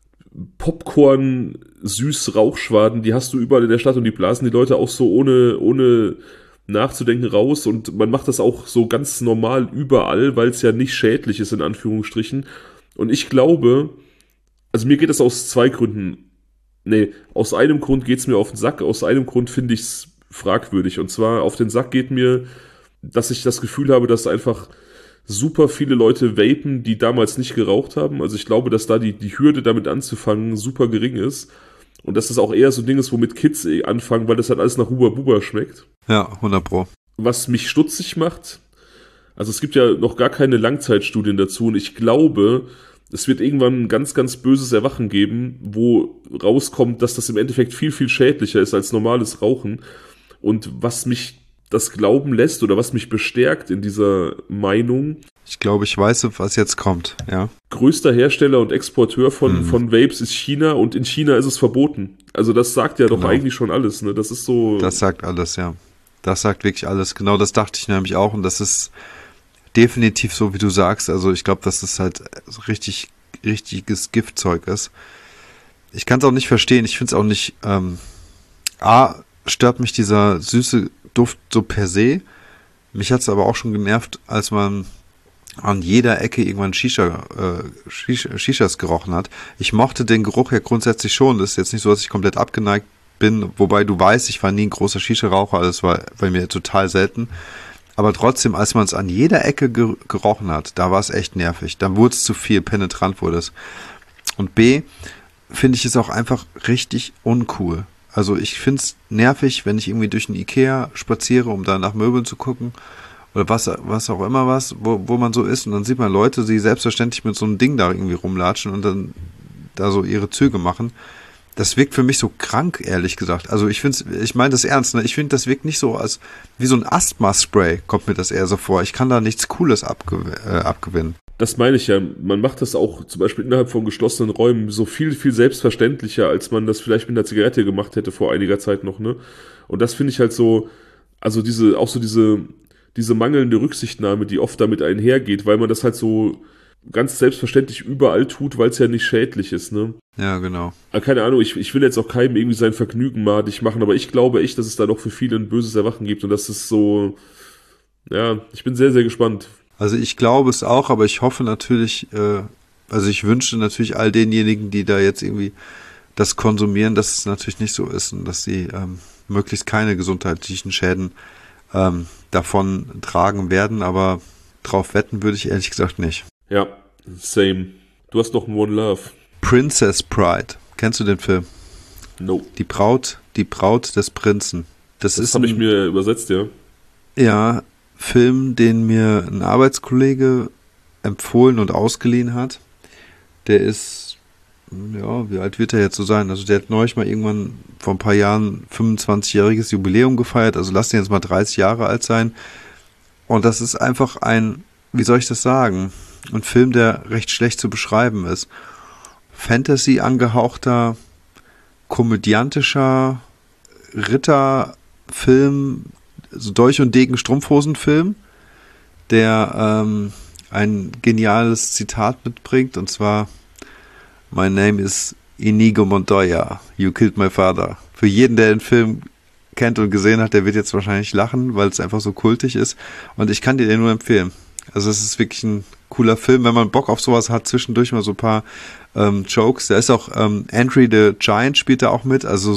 Speaker 1: Popcorn-Süß-Rauchschwaden, die hast du überall in der Stadt und die blasen die Leute auch so ohne nachzudenken raus und man macht das auch so ganz normal überall, weil es ja nicht schädlich ist, in Anführungsstrichen. Und ich glaube, also mir geht das aus zwei Gründen. Nee, aus einem Grund geht's mir auf den Sack, aus einem Grund finde ich's fragwürdig. Und zwar auf den Sack geht mir, dass ich das Gefühl habe, dass einfach super viele Leute vapen, die damals nicht geraucht haben. Also ich glaube, dass da die Hürde damit anzufangen super gering ist. Und dass das auch eher so ein Ding ist, womit Kids anfangen, weil das halt alles nach Huba Buba schmeckt.
Speaker 2: Ja, 100 Pro.
Speaker 1: Was mich stutzig macht, also es gibt ja noch gar keine Langzeitstudien dazu und ich glaube, es wird irgendwann ein ganz, ganz böses Erwachen geben, wo rauskommt, dass das im Endeffekt viel, viel schädlicher ist als normales Rauchen. Und was mich das glauben lässt oder was mich bestärkt in dieser Meinung,
Speaker 2: Ich glaube, ich weiß, was jetzt kommt, ja.
Speaker 1: größter Hersteller und Exporteur von Vapes ist China und in China ist es verboten. Also das sagt ja doch
Speaker 2: Genau.
Speaker 1: eigentlich schon alles, ne? Das ist so...
Speaker 2: Das sagt alles, ja. Das sagt wirklich alles. Genau, das dachte ich nämlich auch und das ist definitiv so, wie du sagst. Also ich glaube, dass das halt so richtiges Giftzeug ist. Ich kann es auch nicht verstehen. Ich finde es auch nicht, stört mich dieser süße Duft so per se. Mich hat es aber auch schon genervt, als man an jeder Ecke irgendwann Shishas gerochen hat. Ich mochte den Geruch ja grundsätzlich schon. Das ist jetzt nicht so, dass ich komplett abgeneigt bin, wobei du weißt, ich war nie ein großer Shisha-Raucher, das war bei mir total selten. Aber trotzdem, als man es an jeder Ecke gerochen hat, da war es echt nervig. Dann wurde es zu viel, penetrant wurde es. Und B, finde ich es auch einfach richtig uncool. Also ich finde es nervig, wenn ich irgendwie durch ein Ikea spaziere, um da nach Möbeln zu gucken oder was auch immer wo man so ist und dann sieht man Leute, die selbstverständlich mit so einem Ding da irgendwie rumlatschen und dann da so ihre Züge machen. Das wirkt für mich so krank, ehrlich gesagt. Also ich meine das ernst, ne? Ich finde, das wirkt nicht so wie so ein Asthma-Spray, kommt mir das eher so vor. Ich kann da nichts Cooles abgewinnen.
Speaker 1: Das meine ich ja. Man macht das auch zum Beispiel innerhalb von geschlossenen Räumen so viel, viel selbstverständlicher, als man das vielleicht mit einer Zigarette gemacht hätte vor einiger Zeit noch, ne? Und das finde ich halt so, also diese mangelnde Rücksichtnahme, die oft damit einhergeht, weil man das halt so ganz selbstverständlich überall tut, weil es ja nicht schädlich ist, ne?
Speaker 2: Ja, genau.
Speaker 1: Aber keine Ahnung, ich will jetzt auch keinem irgendwie sein Vergnügen madig machen, aber ich glaube echt, dass es da noch für viele ein böses Erwachen gibt und das ist so, ja, ich bin sehr, sehr gespannt.
Speaker 2: Also ich glaube es auch, aber ich hoffe natürlich, also ich wünsche natürlich all denjenigen, die da jetzt irgendwie das konsumieren, dass es natürlich nicht so ist und dass sie möglichst keine gesundheitlichen Schäden davon tragen werden, aber drauf wetten würde ich ehrlich gesagt nicht.
Speaker 1: Ja, same. Du hast noch einen One Love.
Speaker 2: Princess Bride. Kennst du den Film?
Speaker 1: No.
Speaker 2: Die Braut des Prinzen. Das ist
Speaker 1: habe ich mir übersetzt, ja.
Speaker 2: Ja, Film, den mir ein Arbeitskollege empfohlen und ausgeliehen hat. Der ist, ja, wie alt wird er jetzt so sein? Also der hat neulich mal irgendwann vor ein paar Jahren 25-jähriges Jubiläum gefeiert. Also lass den jetzt mal 30 Jahre alt sein. Und das ist einfach wie soll ich das sagen? Ein Film, der recht schlecht zu beschreiben ist. Fantasy angehauchter, komödiantischer Ritterfilm, so Dolch- und Degen-Strumpfhosen-Film, der ein geniales Zitat mitbringt, und zwar: My name is Inigo Montoya, You Killed My Father. Für jeden, der den Film kennt und gesehen hat, der wird jetzt wahrscheinlich lachen, weil es einfach so kultig ist. Und ich kann dir den nur empfehlen. Also es ist wirklich ein cooler Film, wenn man Bock auf sowas hat, zwischendurch mal so ein paar Jokes. Da ist auch Andre the Giant spielt da auch mit, also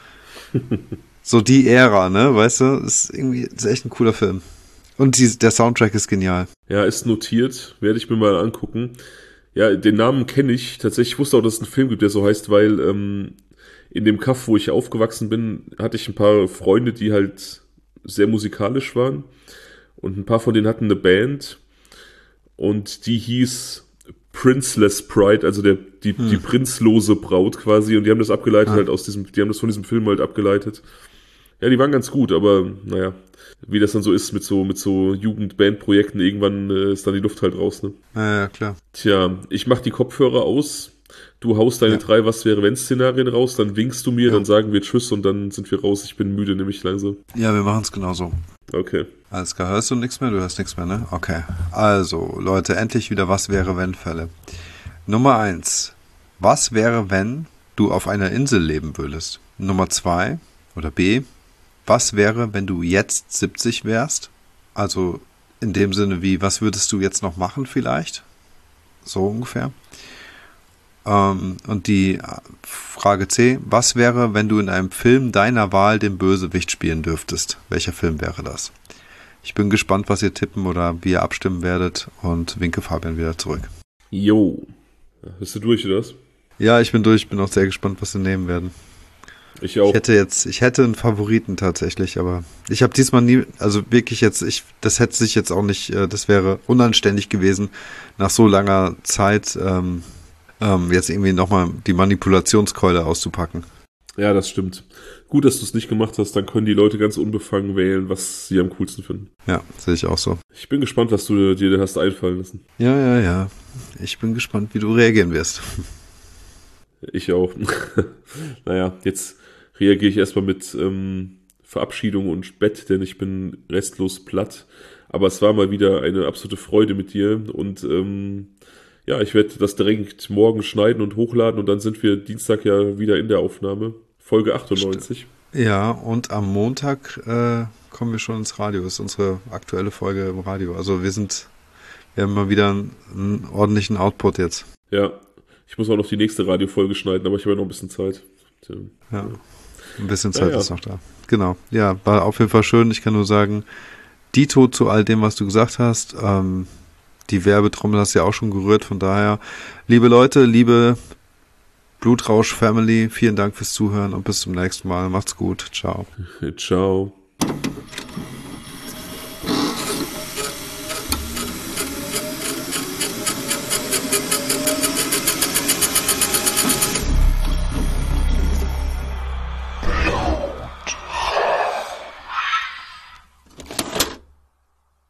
Speaker 2: so die Ära, ne, weißt du? Ist echt ein cooler Film. Und der Soundtrack ist genial.
Speaker 1: Ja, ist notiert, werde ich mir mal angucken. Ja, den Namen kenne ich. Tatsächlich wusste auch, dass es einen Film gibt, der so heißt, weil in dem Kaff, wo ich aufgewachsen bin, hatte ich ein paar Freunde, die halt sehr musikalisch waren. Und ein paar von denen hatten eine Band. Und die hieß Princeless Pride, also die prinzlose Braut quasi. Und die haben das abgeleitet halt die haben das von diesem Film halt abgeleitet. Ja, die waren ganz gut, aber naja, wie das dann so ist mit so Jugendbandprojekten, irgendwann ist dann die Luft halt raus, ne?
Speaker 2: Ja, klar.
Speaker 1: Tja, ich mach die Kopfhörer aus, du haust deine 3 Was-wäre-wenn-Szenarien raus, dann winkst du mir, dann sagen wir Tschüss und dann sind wir raus. Ich bin müde, nämlich langsam.
Speaker 2: Ja, wir machen es genauso.
Speaker 1: Okay.
Speaker 2: Alles klar, hörst du nichts mehr? Du hörst nichts mehr, ne? Okay. Also, Leute, endlich wieder Was-wäre-wenn-Fälle. Nummer 1. Was wäre, wenn du auf einer Insel leben würdest? Nummer 2 oder B. Was wäre, wenn du jetzt 70 wärst? Also in dem Sinne wie, was würdest du jetzt noch machen vielleicht? So ungefähr. Und die Frage C. Was wäre, wenn du in einem Film deiner Wahl den Bösewicht spielen dürftest? Welcher Film wäre das? Ich bin gespannt, was ihr tippen oder wie ihr abstimmen werdet und winke Fabian wieder zurück.
Speaker 1: Jo. Bist du durch, oder was?
Speaker 2: Ja, ich bin durch. Bin auch sehr gespannt, was sie nehmen werden.
Speaker 1: Ich auch.
Speaker 2: Ich hätte einen Favoriten tatsächlich, aber ich habe diesmal nie, also wirklich jetzt, das hätte sich jetzt auch nicht, das wäre unanständig gewesen, nach so langer Zeit jetzt irgendwie nochmal die Manipulationskeule auszupacken.
Speaker 1: Ja, das stimmt. Gut, dass du es nicht gemacht hast, dann können die Leute ganz unbefangen wählen, was sie am coolsten finden.
Speaker 2: Ja, sehe ich auch so.
Speaker 1: Ich bin gespannt, was du dir hast einfallen lassen.
Speaker 2: Ja. Ich bin gespannt, wie du reagieren wirst.
Speaker 1: Ich auch. Naja, jetzt reagiere ich erstmal mit Verabschiedung und Bett, denn ich bin restlos platt. Aber es war mal wieder eine absolute Freude mit dir und ja, ich werde das direkt morgen schneiden und hochladen und dann sind wir Dienstag ja wieder in der Aufnahme. Folge 98.
Speaker 2: Ja, und am Montag kommen wir schon ins Radio. Das ist unsere aktuelle Folge im Radio. Also wir haben mal wieder einen ordentlichen Output jetzt.
Speaker 1: Ja, ich muss auch noch die nächste Radiofolge schneiden, aber ich habe ja noch ein bisschen Zeit.
Speaker 2: Ja, ein bisschen Zeit ist noch da. Genau, ja, war auf jeden Fall schön. Ich kann nur sagen, Dito zu all dem, was du gesagt hast. Die Werbetrommel hast du ja auch schon gerührt. Von daher, liebe Leute, liebe Blutrausch-Family, vielen Dank fürs Zuhören und bis zum nächsten Mal. Macht's gut. Ciao.
Speaker 1: Ciao.